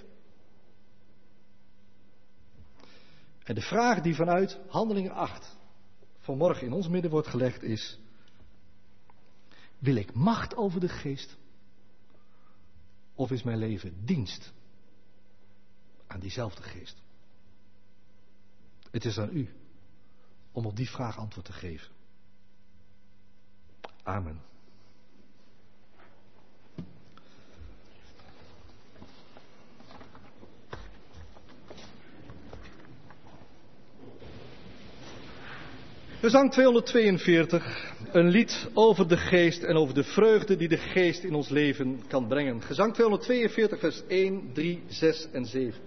En de vraag die vanuit Handelingen acht vanmorgen in ons midden wordt gelegd is: wil ik macht over de geest? Of is mijn leven dienst aan diezelfde geest? Het is aan u om op die vraag antwoord te geven. Amen. Gezang tweehonderdtweeënveertig, een lied over de geest en over de vreugde die de geest in ons leven kan brengen. Gezang tweehonderdtweeënveertig, vers één, drie, zes en zeven.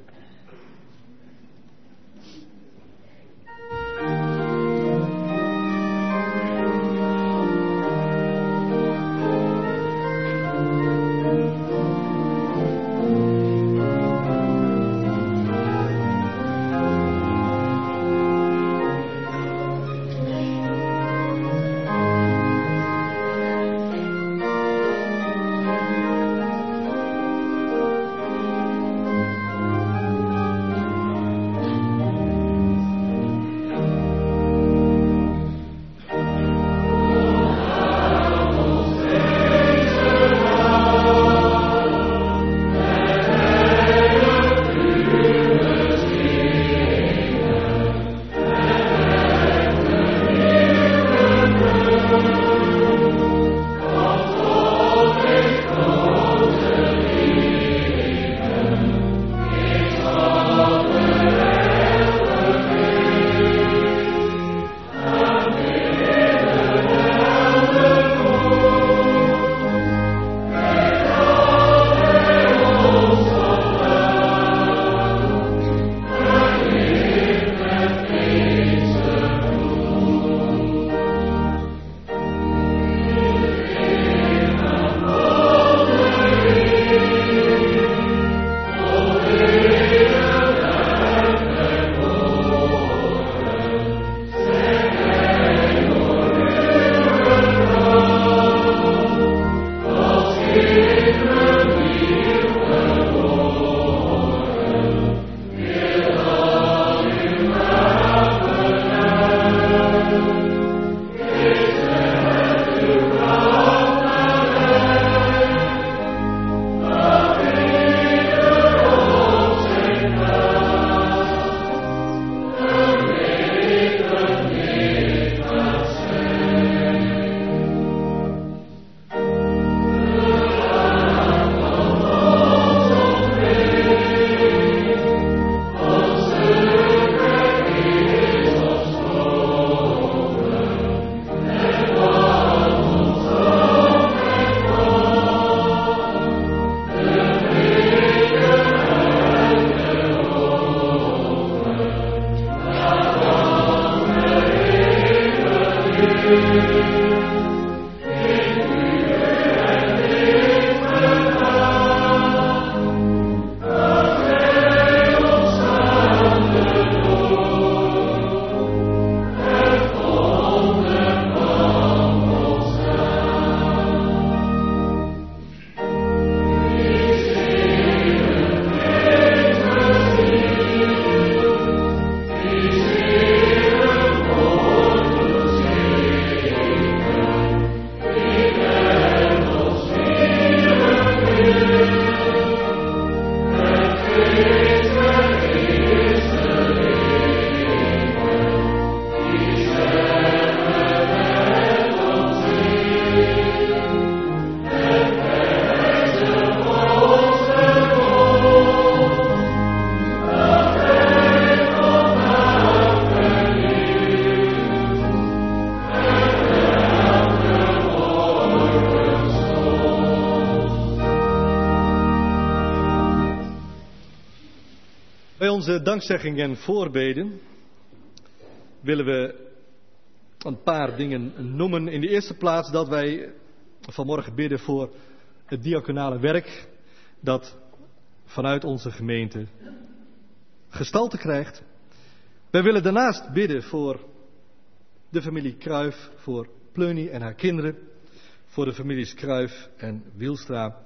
onze dankzegging en voorbeden willen we een paar dingen noemen. In de eerste plaats dat wij vanmorgen bidden voor het diaconale werk dat vanuit onze gemeente gestalte krijgt. Wij willen daarnaast bidden voor de familie Kruijf, voor Pleunie en haar kinderen, voor de families Kruijf en Wielstra,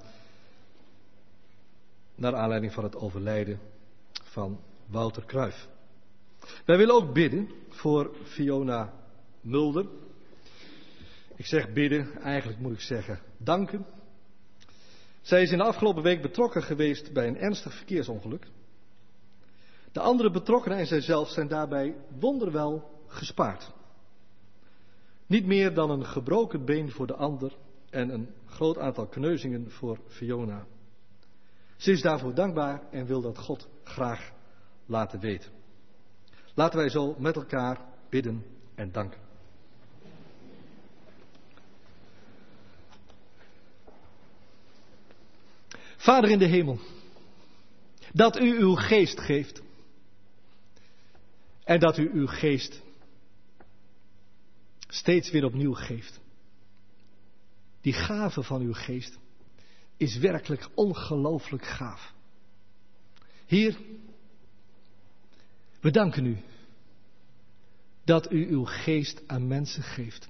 naar aanleiding van het overlijden van Wouter Kruijf. Wij willen ook bidden voor Fiona Mulder. Ik zeg bidden, eigenlijk moet ik zeggen danken. Zij is in de afgelopen week betrokken geweest bij een ernstig verkeersongeluk. De andere betrokkenen en zijzelf zijn daarbij wonderwel gespaard. Niet meer dan een gebroken been voor de ander en een groot aantal kneuzingen voor Fiona. Ze is daarvoor dankbaar en wil dat God graag laten weten. Laten wij zo met elkaar bidden en danken. Vader in de hemel, dat u uw geest geeft en dat u uw geest steeds weer opnieuw geeft. Die gave van uw geest is werkelijk ongelooflijk gaaf. Heer, we danken u dat u uw geest aan mensen geeft.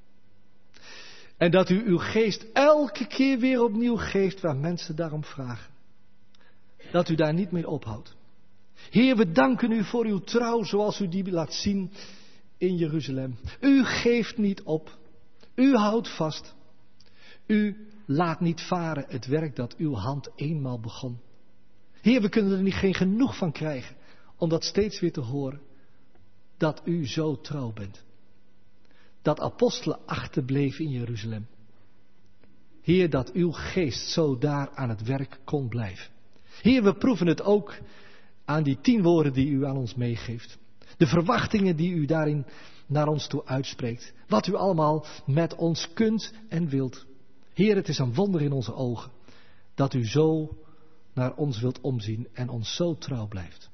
En dat u uw geest elke keer weer opnieuw geeft waar mensen daarom vragen. Dat u daar niet mee ophoudt. Heer, we danken u voor uw trouw zoals u die laat zien in Jeruzalem. U geeft niet op. U houdt vast. U laat niet varen het werk dat uw hand eenmaal begon. Heer, we kunnen er niet geen genoeg van krijgen om dat steeds weer te horen. Dat u zo trouw bent. Dat apostelen achterbleven in Jeruzalem. Heer, dat uw geest zo daar aan het werk kon blijven. Heer, we proeven het ook aan die tien woorden die u aan ons meegeeft. De verwachtingen die u daarin naar ons toe uitspreekt. Wat u allemaal met ons kunt en wilt. Heer, het is een wonder in onze ogen dat u zo naar ons wilt omzien en ons zo trouw blijft.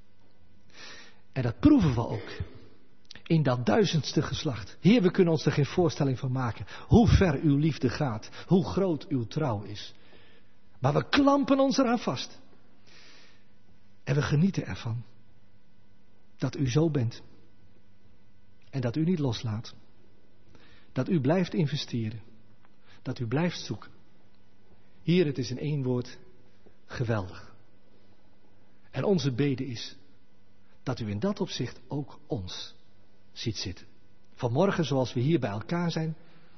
En dat proeven we ook in dat duizendste geslacht. Heer, we kunnen ons er geen voorstelling van maken hoe ver uw liefde gaat, hoe groot uw trouw is. Maar we klampen ons eraan vast. En we genieten ervan dat u zo bent. En dat u niet loslaat. Dat u blijft investeren. Dat u blijft zoeken. Hier, het is in één woord geweldig. En onze bede is dat u in dat opzicht ook ons ziet zitten. Vanmorgen zoals we hier bij elkaar zijn,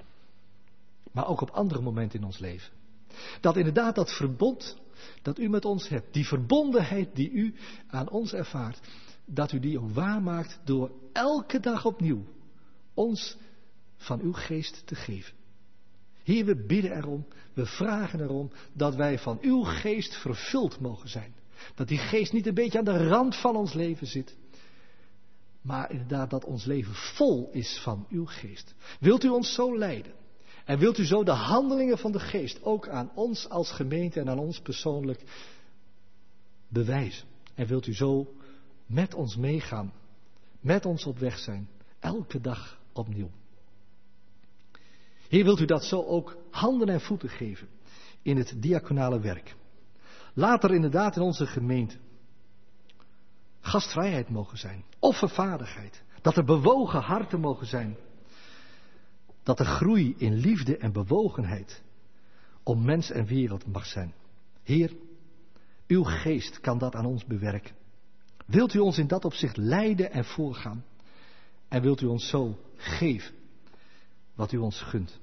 maar ook op andere momenten in ons leven. Dat inderdaad dat verbond dat u met ons hebt, die verbondenheid die u aan ons ervaart, dat u die ook waarmaakt door elke dag opnieuw ons van uw geest te geven. Heer, we bidden erom, we vragen erom dat wij van uw geest vervuld mogen zijn. Dat die geest niet een beetje aan de rand van ons leven zit, maar inderdaad dat ons leven vol is van uw geest. Wilt u ons zo leiden? En wilt u zo de handelingen van de geest ook aan ons als gemeente en aan ons persoonlijk bewijzen? En wilt u zo met ons meegaan, met ons op weg zijn, elke dag opnieuw? Heer, wilt u dat zo ook handen en voeten geven in het diaconale werk? Laat er inderdaad in onze gemeente gastvrijheid mogen zijn, offervaardigheid, dat er bewogen harten mogen zijn, dat er groei in liefde en bewogenheid om mens en wereld mag zijn. Heer, uw geest kan dat aan ons bewerken. Wilt u ons in dat opzicht leiden en voorgaan? En wilt u ons zo geven wat u ons gunt?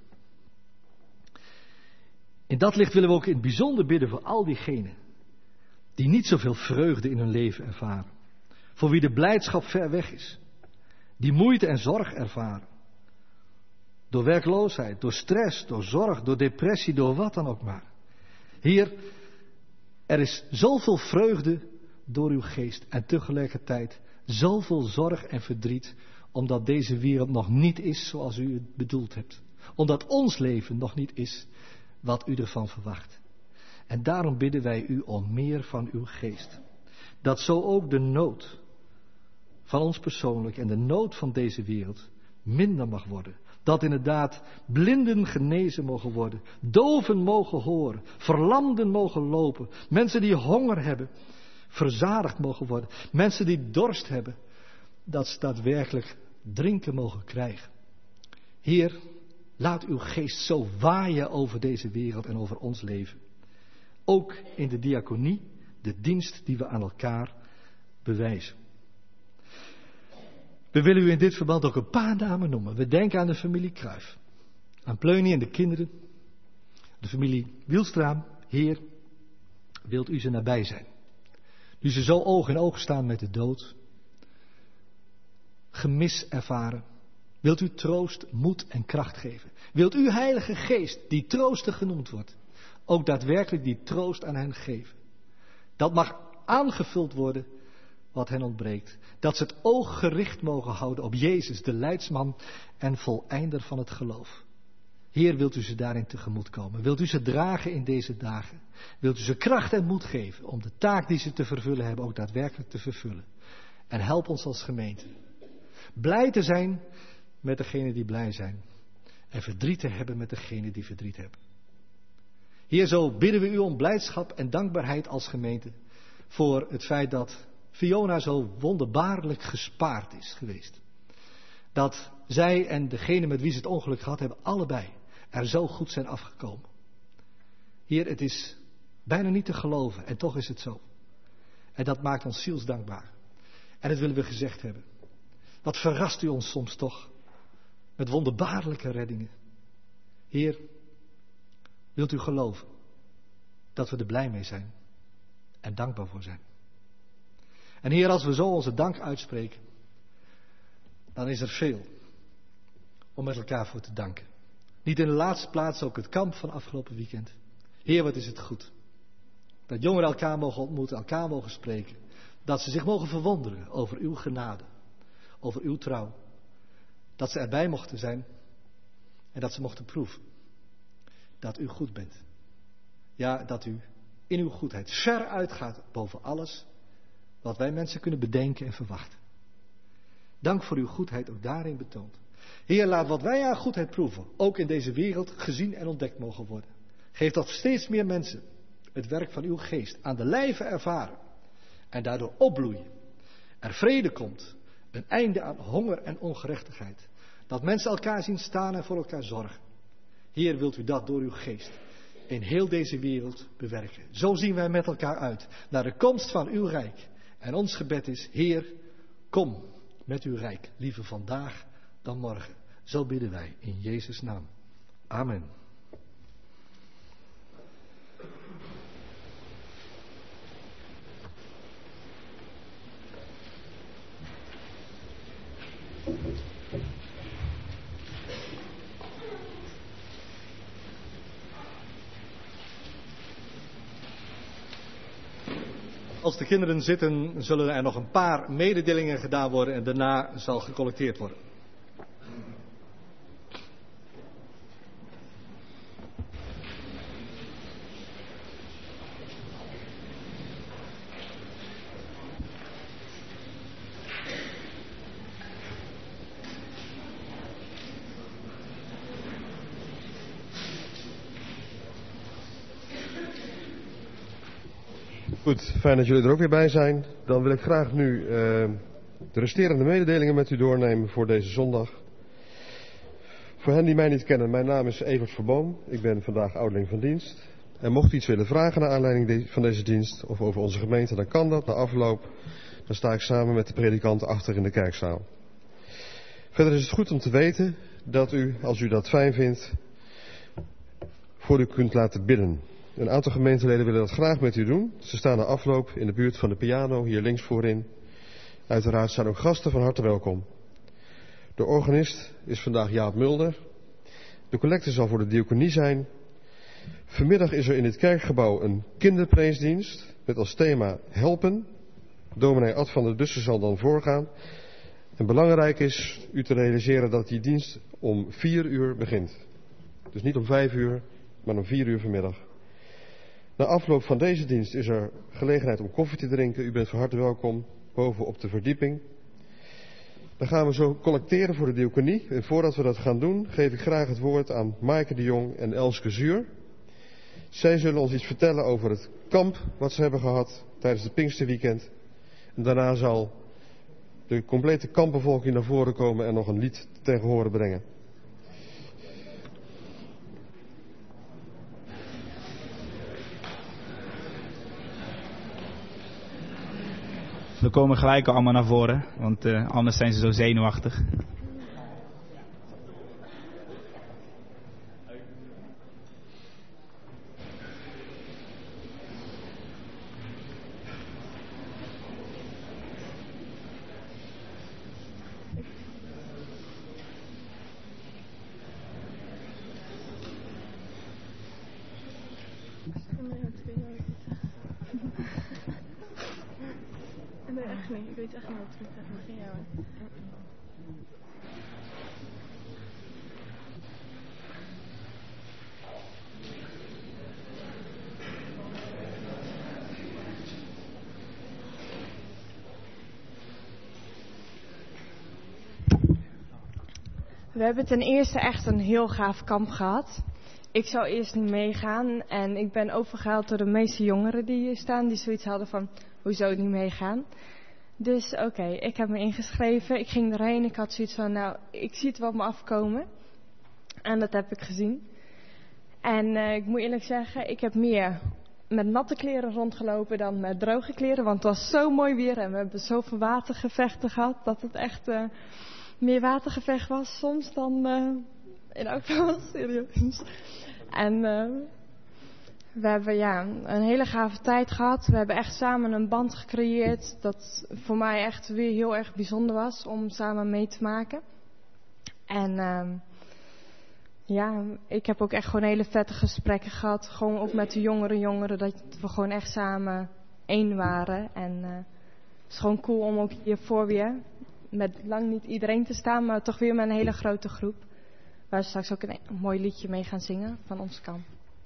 In dat licht willen we ook in het bijzonder bidden voor al diegenen die niet zoveel vreugde in hun leven ervaren. Voor wie de blijdschap ver weg is. Die moeite en zorg ervaren. Door werkloosheid, door stress, door zorg, door depressie, door wat dan ook maar. Heer, er is zoveel vreugde door uw geest en tegelijkertijd zoveel zorg en verdriet, omdat deze wereld nog niet is zoals u het bedoeld hebt. Omdat ons leven nog niet is wat u ervan verwacht. En daarom bidden wij u om meer van uw geest. Dat zo ook de nood van ons persoonlijk en de nood van deze wereld minder mag worden. Dat inderdaad blinden genezen mogen worden, doven mogen horen, verlamden mogen lopen, mensen die honger hebben, verzadigd mogen worden, mensen die dorst hebben, dat ze daadwerkelijk drinken mogen krijgen. Heer, laat uw geest zo waaien over deze wereld en over ons leven. Ook in de diaconie, de dienst die we aan elkaar bewijzen. We willen u in dit verband ook een paar namen noemen. We denken aan de familie Cruijff, aan Pleunie en de kinderen, de familie Wielstraam. Heer, wilt u ze nabij zijn? Nu ze zo oog in oog staan met de dood, gemis ervaren. Wilt u troost, moed en kracht geven? Wilt u, Heilige Geest, die trooster genoemd wordt, ook daadwerkelijk die troost aan hen geven? Dat mag aangevuld worden wat hen ontbreekt. Dat ze het oog gericht mogen houden op Jezus, de leidsman en voleinder van het geloof. Heer, wilt u ze daarin tegemoetkomen? Wilt u ze dragen in deze dagen? Wilt u ze kracht en moed geven om de taak die ze te vervullen hebben ook daadwerkelijk te vervullen? En help ons als gemeente blij te zijn met degenen die blij zijn. En verdriet te hebben met degenen die verdriet hebben. Heer, zo bidden we u om blijdschap en dankbaarheid als gemeente. Voor het feit dat Fiona zo wonderbaarlijk gespaard is geweest. Dat zij en degene met wie ze het ongeluk gehad hebben, allebei er zo goed zijn afgekomen. Heer, het is bijna niet te geloven en toch is het zo. En dat maakt ons zielsdankbaar. En dat willen we gezegd hebben. Wat verrast u ons soms toch met wonderbaarlijke reddingen. Heer, wilt u geloven dat we er blij mee zijn en dankbaar voor zijn. En Heer, als we zo onze dank uitspreken, dan is er veel om met elkaar voor te danken. Niet in de laatste plaats ook het kamp van afgelopen weekend. Heer, wat is het goed dat jongeren elkaar mogen ontmoeten, elkaar mogen spreken. Dat ze zich mogen verwonderen over uw genade, over uw trouw. Dat ze erbij mochten zijn en dat ze mochten proeven dat u goed bent. Ja, dat u in uw goedheid ver uitgaat boven alles wat wij mensen kunnen bedenken en verwachten. Dank voor uw goedheid ook daarin betoond. Heer, laat wat wij aan goedheid proeven ook in deze wereld gezien en ontdekt mogen worden. Geef dat steeds meer mensen het werk van uw geest aan de lijve ervaren en daardoor opbloeien. Er vrede komt, een einde aan honger en ongerechtigheid. Dat mensen elkaar zien staan en voor elkaar zorgen. Heer, wilt u dat door uw geest in heel deze wereld bewerken. Zo zien wij met elkaar uit naar de komst van uw rijk. En ons gebed is, Heer, kom met uw rijk, liever vandaag dan morgen. Zo bidden wij in Jezus' naam. Amen. Als de kinderen zitten, zullen er nog een paar mededelingen gedaan worden en daarna zal gecollecteerd worden. Goed, fijn dat jullie er ook weer bij zijn. Dan wil ik graag nu uh, de resterende mededelingen met u doornemen voor deze zondag. Voor hen die mij niet kennen, mijn naam is Evert Verboom. Ik ben vandaag ouderling van dienst. En mocht u iets willen vragen naar aanleiding van deze dienst of over onze gemeente, dan kan dat na afloop. Dan sta ik samen met de predikant achter in de kerkzaal. Verder is het goed om te weten dat u, als u dat fijn vindt, voor u kunt laten bidden. Een aantal gemeenteleden willen dat graag met u doen. Ze staan na afloop in de buurt van de piano, hier links voorin. Uiteraard zijn ook gasten van harte welkom. De organist is vandaag Jaap Mulder. De collecte zal voor de diaconie zijn. Vanmiddag is er in het kerkgebouw een kinderpreesdienst met als thema helpen. Dominee Ad van der Dussen zal dan voorgaan. En belangrijk is u te realiseren dat die dienst om vier uur begint. Dus niet om vijf uur, maar om vier uur vanmiddag. Na afloop van deze dienst is er gelegenheid om koffie te drinken. U bent van harte welkom boven op de verdieping. Dan gaan we zo collecteren voor de diaconie. En voordat we dat gaan doen, geef ik graag het woord aan Maaike de Jong en Elske Zuur. Zij zullen ons iets vertellen over het kamp wat ze hebben gehad tijdens het Pinksterweekend. En daarna zal de complete kampbevolking naar voren komen en nog een lied ten gehore brengen. We komen gelijk allemaal naar voren, want uh, anders zijn ze zo zenuwachtig. Nee, echt niet. Ik weet echt niet wat ik zeg. Begin jou. We hebben ten eerste echt een heel gaaf kamp gehad. Ik zou eerst niet meegaan en ik ben overgehaald door de meeste jongeren die hier staan, die zoiets hadden van, hoezo niet meegaan? Dus oké, okay, ik heb me ingeschreven, ik ging erheen, ik had zoiets van, nou, ik zie het wel op me afkomen. En dat heb ik gezien. En uh, ik moet eerlijk zeggen, ik heb meer met natte kleren rondgelopen dan met droge kleren, want het was zo mooi weer en we hebben zoveel watergevechten gehad, dat het echt uh, meer watergevecht was soms dan uh, in elk geval serieus. En uh, we hebben ja, een hele gave tijd gehad. We hebben echt samen een band gecreëerd dat voor mij echt weer heel erg bijzonder was om samen mee te maken. En uh, ja, ik heb ook echt gewoon hele vette gesprekken gehad. Gewoon ook met de jongere jongeren, dat we gewoon echt samen één waren. En uh, het is gewoon cool om ook hiervoor weer met lang niet iedereen te staan, maar toch weer met een hele grote groep. Waar we straks ook een, een mooi liedje mee gaan zingen van ons kamp.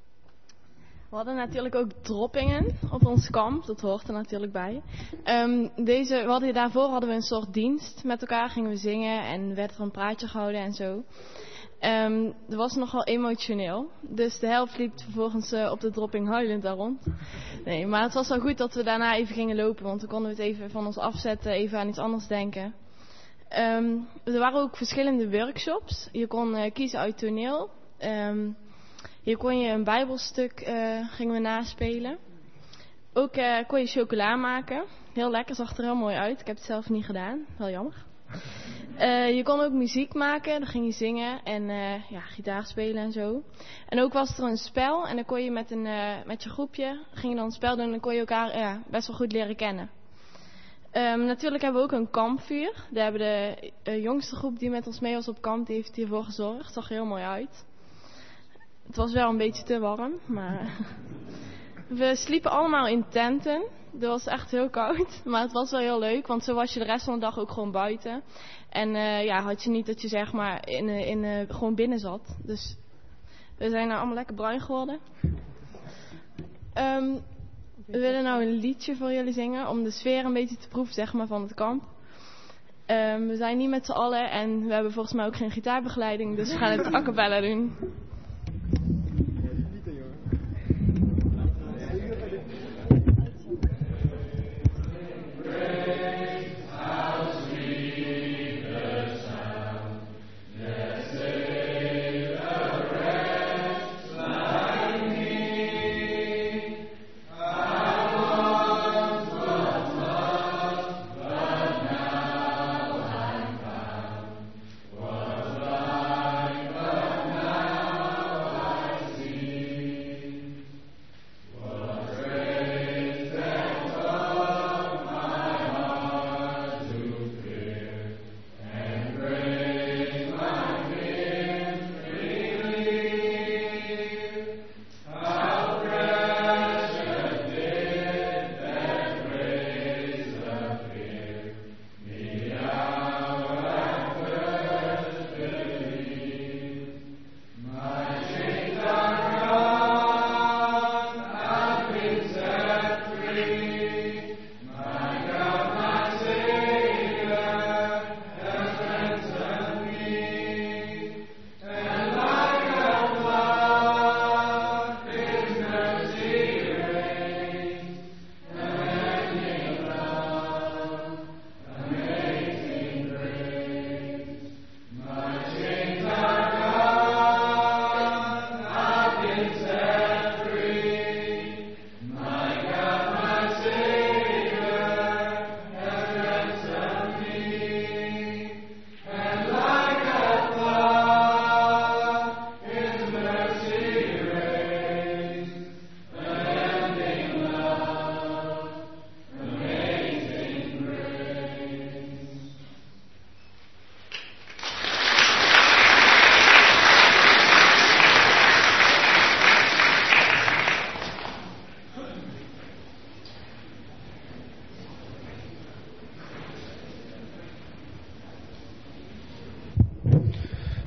We hadden natuurlijk ook droppingen op ons kamp, dat hoort er natuurlijk bij. Um, deze, we hadden, daarvoor hadden we een soort dienst met elkaar, gingen we zingen en werd er een praatje gehouden en zo. Um, dat was nogal emotioneel, dus de helft liep vervolgens uh, op de dropping huilend daar rond. Nee, maar het was wel goed dat we daarna even gingen lopen, want dan konden we het even van ons afzetten, even aan iets anders denken. Um, er waren ook verschillende workshops. Je kon uh, kiezen uit toneel. Um, hier kon je een bijbelstuk uh, gingen we naspelen. Ook uh, kon je chocola maken. Heel lekker, zag er heel mooi uit. Ik heb het zelf niet gedaan. Wel jammer. Uh, je kon ook muziek maken. Dan ging je zingen en uh, ja, gitaar spelen en zo. En ook was er een spel. En dan kon je met, een, uh, met je groepje ging je dan een spel doen. En dan kon je elkaar uh, best wel goed leren kennen. Um, natuurlijk hebben we ook een kampvuur. Daar hebben de uh, jongste groep die met ons mee was op kamp, die heeft hiervoor gezorgd. Het zag er heel mooi uit. Het was wel een beetje te warm, maar we sliepen allemaal in tenten. Het was echt heel koud, maar het was wel heel leuk, want zo was je de rest van de dag ook gewoon buiten. En uh, ja, had je niet dat je zeg maar in, in, in, gewoon binnen zat. Dus we zijn nou allemaal lekker bruin geworden. Um, We willen nou een liedje voor jullie zingen om de sfeer een beetje te proeven zeg maar, van het kamp. Um, we zijn niet met z'n allen en we hebben volgens mij ook geen gitaarbegeleiding, dus we gaan het a cappella doen. Now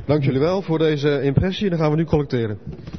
Dank jullie wel voor deze impressie. Dan gaan we nu collecteren.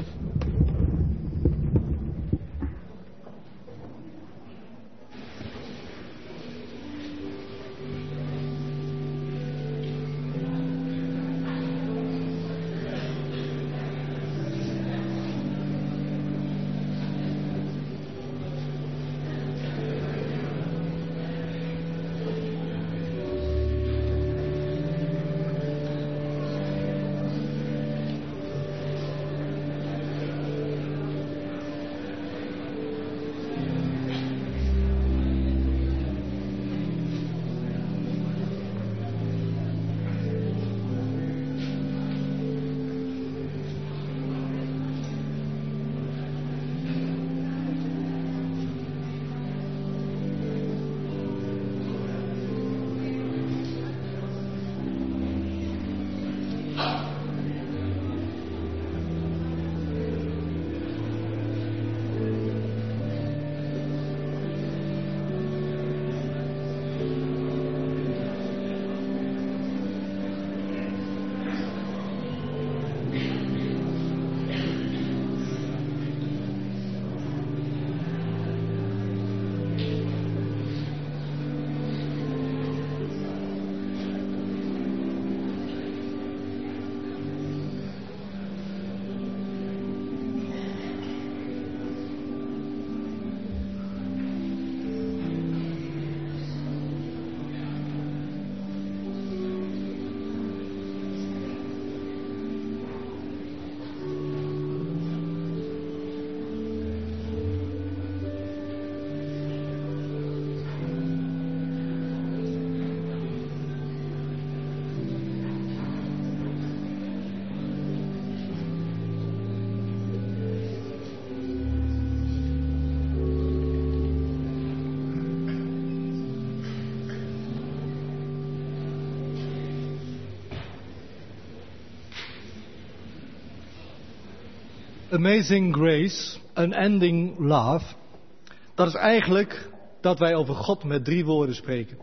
Amazing Grace, Unending Love, dat is eigenlijk dat wij over God met drie woorden spreken.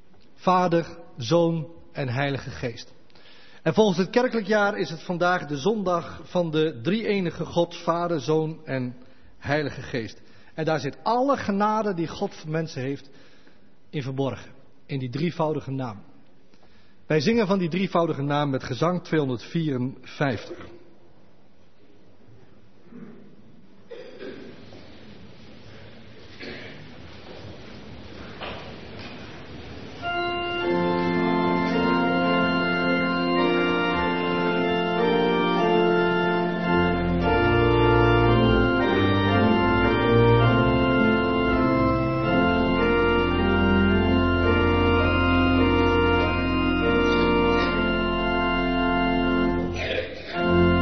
Vader, Zoon en Heilige Geest. En volgens het kerkelijk jaar is het vandaag de zondag van de drie-enige God, Vader, Zoon en Heilige Geest. En daar zit alle genade die God voor mensen heeft in verborgen, in die drievoudige naam. Wij zingen van die drievoudige naam met gezang tweehonderdvierenvijftig. Thank you.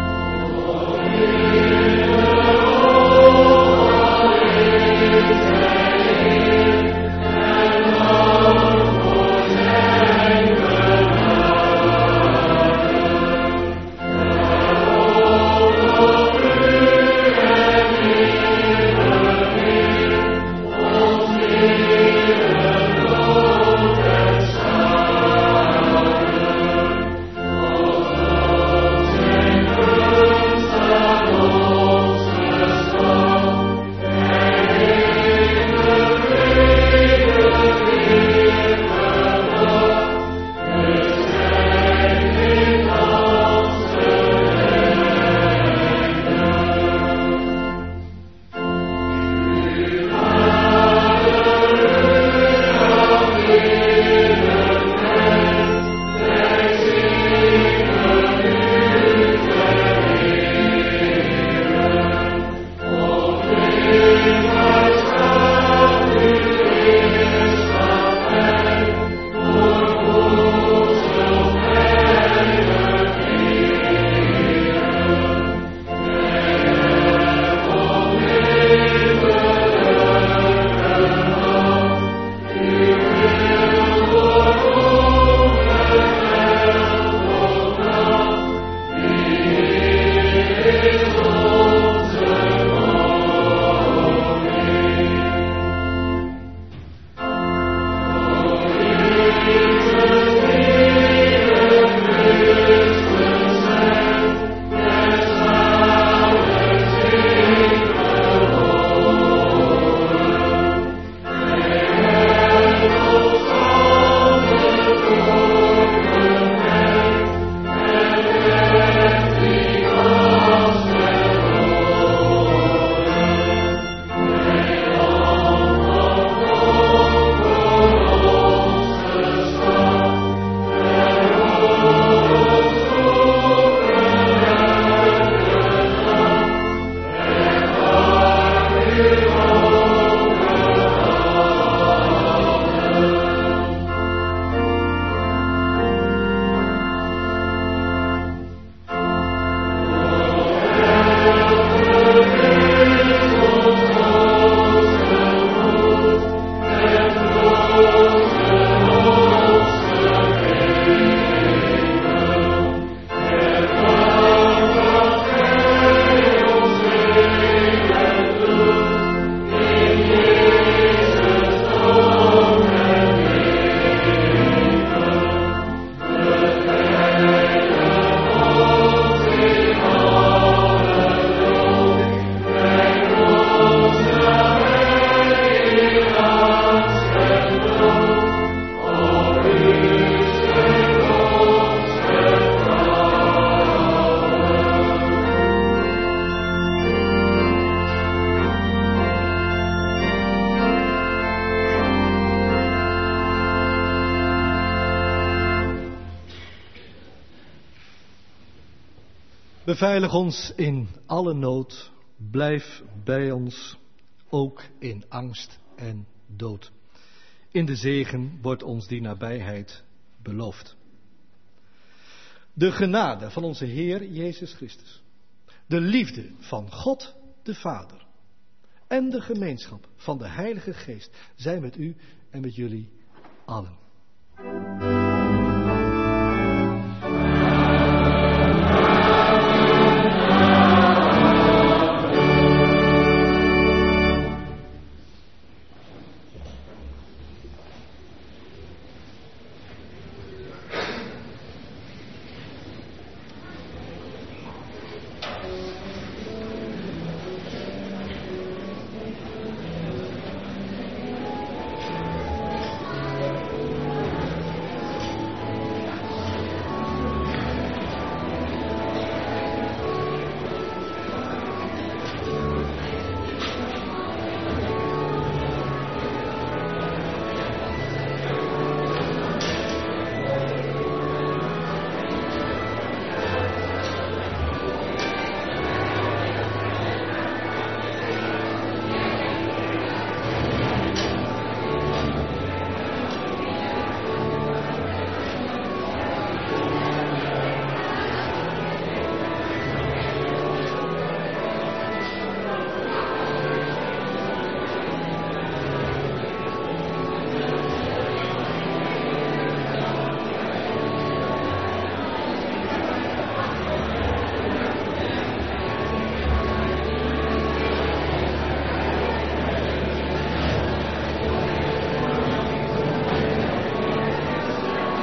Beveilig ons in alle nood. Blijf bij ons, ook in angst en dood. In de zegen wordt ons die nabijheid beloofd. De genade van onze Heer Jezus Christus, de liefde van God de Vader en de gemeenschap van de Heilige Geest zijn met u en met jullie allen.